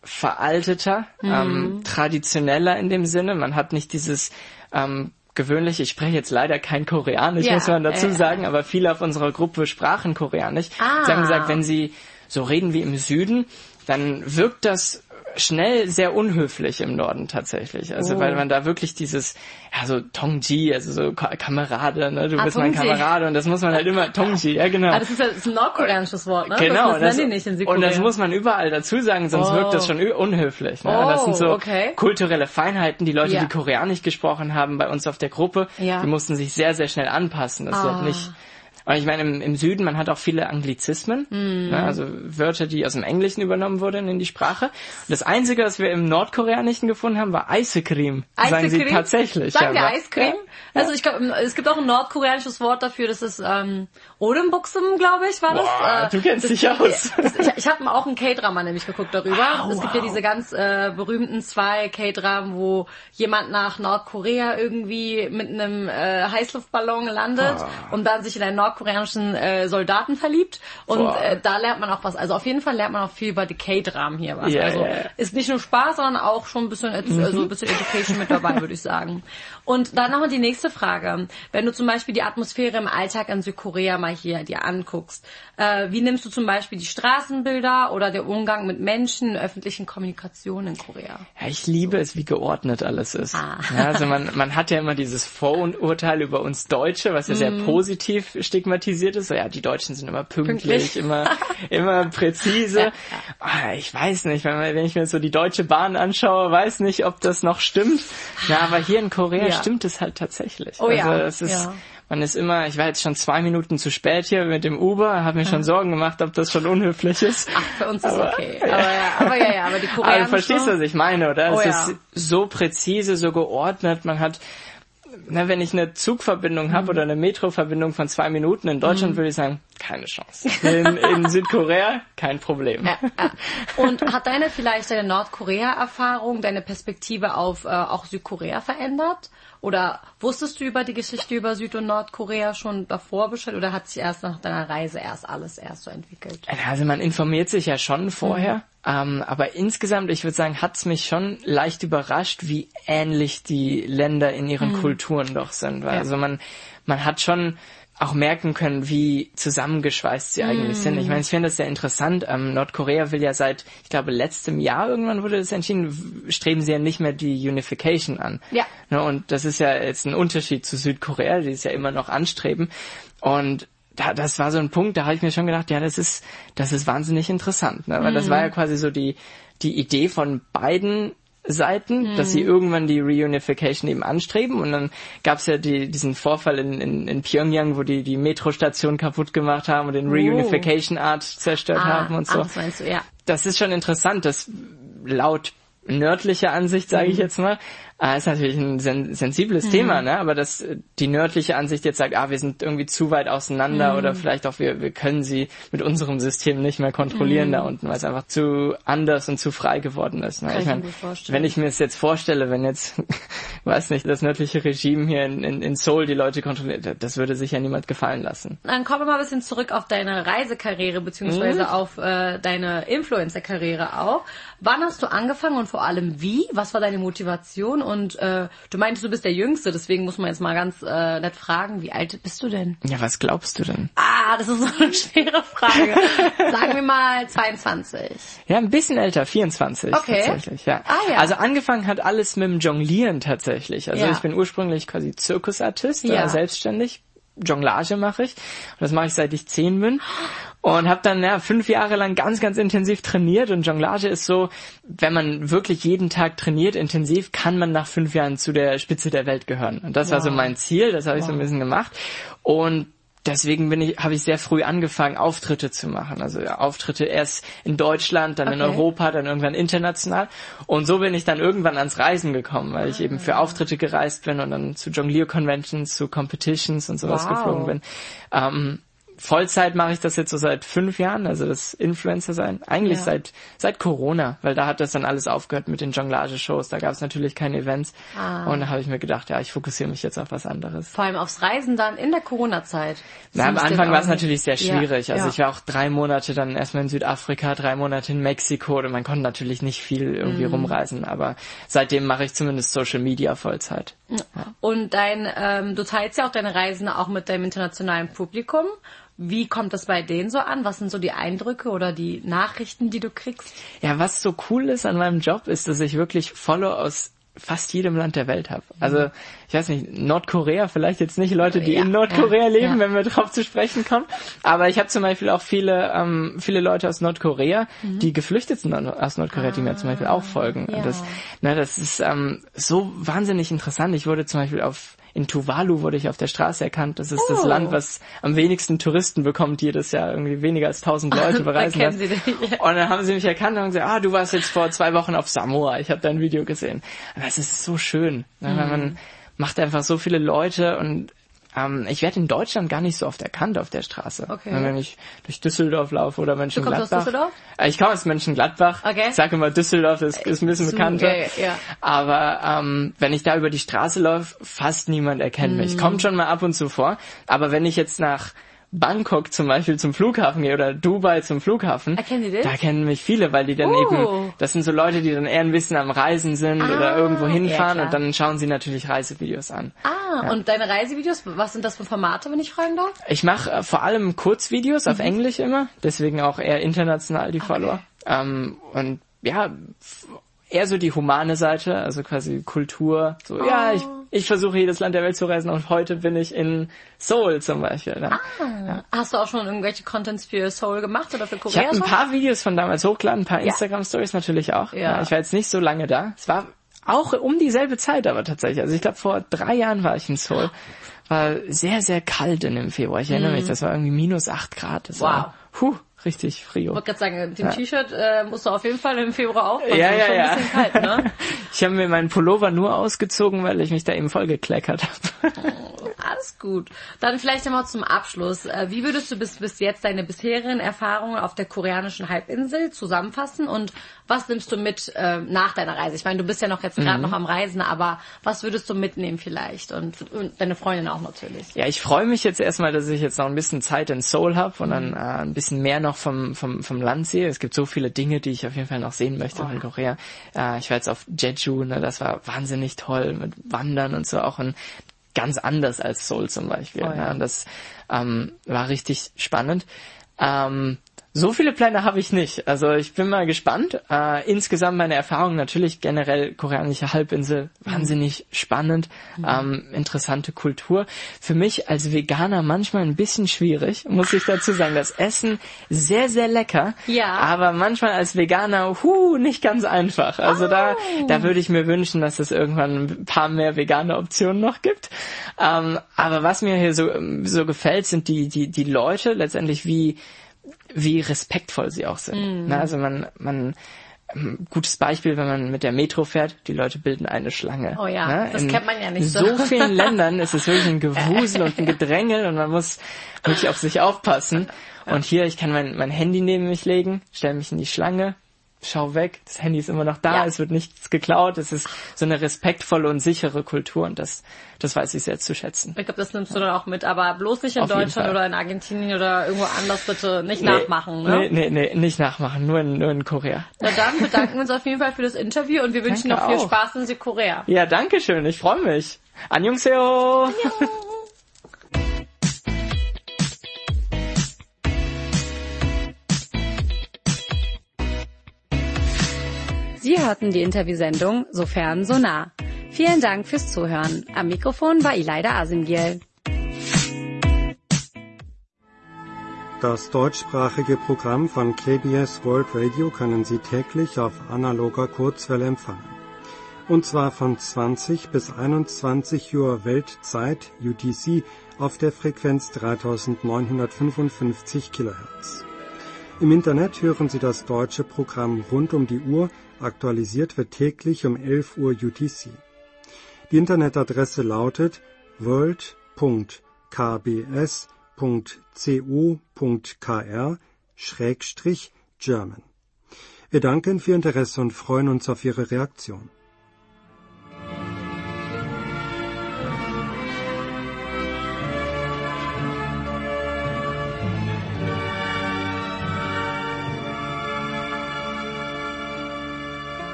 veralteter, Mhm. ähm, traditioneller in dem Sinne. Man hat nicht dieses ähm, gewöhnlich, ich spreche jetzt leider kein Koreanisch, Ja, muss man dazu äh, sagen, aber viele auf unserer Gruppe sprachen Koreanisch. Ah. Sie haben gesagt, wenn sie so reden wie im Süden, dann wirkt das schnell sehr unhöflich im Norden tatsächlich. Also Oh. weil man da wirklich dieses, ja so Tongji, also so Ka- Kamerade, ne? Du Ah, bist mein Tongji. Kamerade und das muss man halt immer, Tongji, ja genau. Ah, das ist ja das ist ein nordkoreanisches Wort, ne? Genau, das, das nennen die nicht in Südkorea. und das muss man überall dazu sagen, sonst Oh. wirkt das schon ü- unhöflich. Ne? Oh, das sind so okay. kulturelle Feinheiten. Die Leute, Ja. die Koreanisch gesprochen haben bei uns auf der Gruppe, Ja. die mussten sich sehr, sehr schnell anpassen. Das Ah. wird nicht. Und ich meine, im, im Süden, man hat auch viele Anglizismen, Mhm. ne, also Wörter, die aus dem Englischen übernommen wurden in die Sprache. Und das Einzige, was wir im Nordkoreanischen gefunden haben, war Eiscreme. Sagen sie Eiscreme? tatsächlich. Sagen wir aber- Eiscreme? Ja. Also ich glaube, es gibt auch ein nordkoreanisches Wort dafür, das ist ähm, Odembuxum, glaube ich, war das. Boah, Äh, du kennst das, dich aus. Das, ich ich habe auch ein K-Drama nämlich geguckt darüber. Oh, es gibt ja wow. diese ganz äh, berühmten zwei K-Dramen, wo jemand nach Nordkorea irgendwie mit einem äh, Heißluftballon landet Ah. und dann sich in einen nordkoreanischen äh, Soldaten verliebt. Und Boah. äh, da lernt man auch was. Also auf jeden Fall lernt man auch viel über die K-Dramen hier was. Ja, also ja, ja. ist nicht nur Spaß, sondern auch schon ein bisschen, Mhm. also ein bisschen Education mit dabei, würde ich sagen. Und dann nochmal die nächste Frage. Wenn du zum Beispiel die Atmosphäre im Alltag in Südkorea mal hier dir anguckst, äh, wie nimmst du zum Beispiel die Straßenbilder oder der Umgang mit Menschen in öffentlichen Kommunikation in Korea? Ja, ich liebe es, wie geordnet alles ist. Ah. Ja, also man, man hat ja immer dieses Vorurteil über uns Deutsche, was ja sehr Mhm. positiv stigmatisiert ist. So, ja, die Deutschen sind immer pünktlich, Pünktlich. immer, immer präzise. Ja, Ah, ich weiß nicht, wenn, man, wenn ich mir so die Deutsche Bahn anschaue, weiß nicht, ob das noch stimmt. Ja, aber hier in Korea Ja. stimmt es halt tatsächlich. Oh also ja, es ist, ja. man ist immer, ich war jetzt schon zwei Minuten zu spät hier mit dem Uber, habe mir schon Sorgen gemacht, ob das schon unhöflich ist. Ach, für uns ist Aber- okay. Aber, ja, aber ja, ja, aber die Aber Koreaner. du verstehst, was ich meine, oder? Oh es ja. ist so präzise, so geordnet. Man hat, na, wenn ich eine Zugverbindung Mhm. habe oder eine Metroverbindung von zwei Minuten in Deutschland, würde ich sagen, keine Chance. In, in Südkorea, kein Problem. Ja, ja. Und hat deine vielleicht deine Nordkorea-Erfahrung, deine Perspektive auf äh, auch Südkorea verändert? Oder wusstest du über die Geschichte über Süd- und Nordkorea schon davor Bescheid? Oder hat sich erst nach deiner Reise erst alles erst so entwickelt? Also man informiert sich ja schon vorher, ähm, aber insgesamt, ich würde sagen, hat's mich schon leicht überrascht, wie ähnlich die Länder in ihren Kulturen doch sind. Weil Ja. Also man, man hat schon auch merken können, wie zusammengeschweißt sie eigentlich sind. Ich meine, ich finde das sehr interessant. Ähm, Nordkorea will ja seit, ich glaube, letztem Jahr irgendwann wurde das entschieden, w- streben sie ja nicht mehr die Unification an. Ja. Ne, und das ist ja jetzt ein Unterschied zu Südkorea, die es ja immer noch anstreben. Und da, das war so ein Punkt, da habe ich mir schon gedacht, ja, das ist, das ist wahnsinnig interessant, ne? Weil das war ja quasi so die, die Idee von beiden Seiten, dass sie irgendwann die Reunification eben anstreben. Und dann gab's ja die, diesen Vorfall in, in, in Pyongyang, wo die die Metrostation kaputt gemacht haben und den Oh. Reunification Art zerstört Ah, haben und so. ah, das meinst du, ja. Das ist schon interessant, dass laut nördlicher Ansicht, sage ich jetzt mal, äh, ist natürlich ein sen sensibles Thema, ne? Aber dass äh, die nördliche Ansicht jetzt sagt, ah, wir sind irgendwie zu weit auseinander oder vielleicht auch wir, wir können sie mit unserem System nicht mehr kontrollieren da unten, weil es einfach zu anders und zu frei geworden ist. Ne? Kann Ich ich mir mein, gut vorstellen. wenn ich mir es jetzt vorstelle, wenn jetzt, weiß nicht, das nördliche Regime hier in, in, in Seoul die Leute kontrolliert, das würde sich ja niemand gefallen lassen. Dann kommen wir mal ein bisschen zurück auf deine Reisekarriere beziehungsweise auf äh, deine Influencer-Karriere auch. Wann hast du angefangen und vor allem wie? Was war deine Motivation? Und äh, du meintest, du bist der Jüngste, deswegen muss man jetzt mal ganz äh, nett fragen, wie alt bist du denn? Ja, was glaubst du denn? Ah, das ist so eine schwere Frage. Sagen wir mal zweiundzwanzig. Ja, ein bisschen älter, vierundzwanzig Okay. tatsächlich, ja. Ah, ja. Also angefangen hat alles mit dem Jonglieren tatsächlich. Also Ja. ich bin ursprünglich quasi Zirkusartist, Ja. äh, selbstständig. Jonglage mache ich. Und das mache ich, seit ich zehn bin. Und habe dann ja, fünf Jahre lang ganz, ganz intensiv trainiert. Und Jonglage ist so, wenn man wirklich jeden Tag trainiert, intensiv, kann man nach fünf Jahren zu der Spitze der Welt gehören. Und das war so mein Ziel, das habe ich so ein bisschen gemacht. Und deswegen bin ich, habe ich sehr früh angefangen, Auftritte zu machen. Also ja, Auftritte erst in Deutschland, dann in Okay. Europa, dann irgendwann international. Und so bin ich dann irgendwann ans Reisen gekommen, weil ich eben für Auftritte gereist bin und dann zu Jonglier-Conventions, zu Competitions und sowas Wow. geflogen bin. Ähm, Vollzeit mache ich das jetzt so seit fünf Jahren, also das Influencer sein. Eigentlich Ja. seit seit Corona, weil da hat das dann alles aufgehört mit den Jonglage-Shows. Da gab es natürlich keine Events. Ah. Und da habe ich mir gedacht, ja, ich fokussiere mich jetzt auf was anderes. Vor allem aufs Reisen dann in der Corona-Zeit. Na, am Das musste Anfang war auch es nicht- natürlich sehr schwierig. Ja, also ja. ich war auch drei Monate dann erstmal in Südafrika, drei Monate in Mexiko und man konnte natürlich nicht viel irgendwie Mhm. rumreisen. Aber seitdem mache ich zumindest Social Media Vollzeit. Und dein, ähm, du teilst ja auch deine Reisen auch mit deinem internationalen Publikum. Wie kommt das bei denen so an? Was sind so die Eindrücke oder die Nachrichten, die du kriegst? Ja, was so cool ist an meinem Job, ist, dass ich wirklich Follow aus fast jedem Land der Welt habe. Also, ich weiß nicht, Nordkorea, vielleicht jetzt nicht Leute, die Ja, in Nordkorea ja, leben, ja. wenn wir drauf zu sprechen kommen. Aber ich habe zum Beispiel auch viele ähm, viele Leute aus Nordkorea, Mhm. die geflüchtet sind aus Nordkorea, die mir zum Beispiel auch folgen. ja. Und das, na, das ist ähm, so wahnsinnig interessant. Ich wurde zum Beispiel auf in Tuvalu wurde ich auf der Straße erkannt. Das ist Oh. das Land, was am wenigsten Touristen bekommt jedes Jahr. Irgendwie weniger als tausend Leute Da bereisen kennen das. sie dich. Und dann haben sie mich erkannt und haben gesagt, ah, du warst jetzt vor zwei Wochen auf Samoa. Ich habe dein Video gesehen. Und das ist so schön, ne? Weil Mhm. man macht einfach so viele Leute und ähm, ich werde in Deutschland gar nicht so oft erkannt auf der Straße. Okay. Wenn ich durch Düsseldorf laufe oder Mönchengladbach. Du kommst aus Düsseldorf? Äh, Ich komme aus Mönchengladbach. Okay. Ich sage immer, Düsseldorf ist, ist ein bisschen Zu- bekannter. ja, ja. Aber ähm, wenn ich da über die Straße laufe, fast niemand erkennt mich. Mhm. Kommt schon mal ab und zu vor. Aber wenn ich jetzt nach Bangkok zum Beispiel zum Flughafen gehe oder Dubai zum Flughafen, Erkennen die dich? da kennen mich viele, weil die dann Oh. eben, das sind so Leute, die dann eher ein bisschen am Reisen sind Ah, oder irgendwo ja, hinfahren klar. und dann schauen sie natürlich Reisevideos an. Ah, Ja. und deine Reisevideos, was sind das für Formate, wenn ich fragen darf? Ich mache äh, vor allem Kurzvideos auf Mhm. Englisch immer, deswegen auch eher international die Follower. Ähm, und ja, f- eher so die humane Seite, also quasi Kultur. So, Oh. ja, ich, ich versuche jedes Land der Welt zu reisen und heute bin ich in Seoul zum Beispiel. Ne? Ah, hast du auch schon irgendwelche Contents für Seoul gemacht oder für Ich Korea habe ein schon? paar Videos von damals hochgeladen, ein paar Ja. Instagram-Stories natürlich auch. Ja. Ja, ich war jetzt nicht so lange da. Es war auch um dieselbe Zeit aber tatsächlich. Also ich glaube, vor drei Jahren war ich in Seoul. War sehr, sehr kalt in dem Februar. Ich erinnere Mhm. mich, das war irgendwie minus acht Grad. Das Wow. war, huh, richtig frio. Ich wollte gerade sagen, mit dem Ja. T-Shirt äh, musst du auf jeden Fall im Februar aufpassen. Ja, Das ist ja, schon ja. ein bisschen kalt, ne? Ich habe mir meinen Pullover nur ausgezogen, weil ich mich da eben voll gekleckert habe. Alles gut. Dann vielleicht einmal zum Abschluss. Äh, Wie würdest du bis, bis jetzt deine bisherigen Erfahrungen auf der koreanischen Halbinsel zusammenfassen und was nimmst du mit äh, nach deiner Reise? Ich meine, du bist ja noch jetzt gerade Mhm. noch am Reisen, aber was würdest du mitnehmen vielleicht? Und, und deine Freundin auch natürlich. Ja, ich freue mich jetzt erstmal, dass ich jetzt noch ein bisschen Zeit in Seoul habe und dann äh, ein bisschen mehr noch vom, vom, vom Land sehe. Es gibt so viele Dinge, die ich auf jeden Fall noch sehen möchte Oh. von Korea. Äh, ich war jetzt auf Jeju, ne, das war wahnsinnig toll mit Wandern und so, auch ein ganz anders als Seoul zum Beispiel. Oh, ja. Ne, und das ähm, war richtig spannend. Ähm, So viele Pläne habe ich nicht. Also ich bin mal gespannt. Äh, insgesamt meine Erfahrung natürlich generell koreanische Halbinsel, wahnsinnig spannend, Mhm. ähm, interessante Kultur. Für mich als Veganer manchmal ein bisschen schwierig, muss ich dazu sagen. Das Essen sehr, sehr lecker, Ja. aber manchmal als Veganer, hu, nicht ganz einfach. Also da, da würde ich mir wünschen, dass es irgendwann ein paar mehr vegane Optionen noch gibt. Ähm, aber was mir hier so, so gefällt, sind die, die, die Leute letztendlich, wie wie respektvoll sie auch sind. Mhm. Na, also man, man, ein gutes Beispiel, wenn man mit der Metro fährt, die Leute bilden eine Schlange. Oh ja, Na, das in kennt man ja nicht so. so. In so vielen Ländern ist es wirklich ein Gewusel und ein Gedränge und man muss wirklich auf sich aufpassen. Und hier, ich kann mein, mein Handy neben mich legen, stelle mich in die Schlange, schau weg, das Handy ist immer noch da, Ja. es wird nichts geklaut, es ist so eine respektvolle und sichere Kultur und das, das weiß ich sehr zu schätzen. Ich glaube, das nimmst du dann auch mit, aber bloß nicht in Auf jeden Deutschland Fall. oder in Argentinien oder irgendwo anders bitte nicht Nee, nachmachen, ne? Nee, nee, nee, nicht nachmachen, nur in, nur in Korea. Na dann bedanken wir uns auf jeden Fall für das Interview und wir wünschen Danke noch viel auch. Spaß in Südkorea. Ja, danke schön, ich freue mich. Annyeongseyo! Sie hörten die Interviewsendung Sofern so nah. Vielen Dank fürs Zuhören. Am Mikrofon war Ilayda Asimgiel. Das deutschsprachige Programm von K B S World Radio können Sie täglich auf analoger Kurzwelle empfangen. Und zwar von zwanzig bis einundzwanzig Uhr Weltzeit U T C auf der Frequenz dreitausendneunhundertfünfundfünfzig Kilohertz. Im Internet hören Sie das deutsche Programm rund um die Uhr, aktualisiert wird täglich um elf Uhr U T C. Die Internetadresse lautet world punkt k b s punkt co punkt kr Schrägstrich German. Wir danken für Ihr Interesse und freuen uns auf Ihre Reaktion.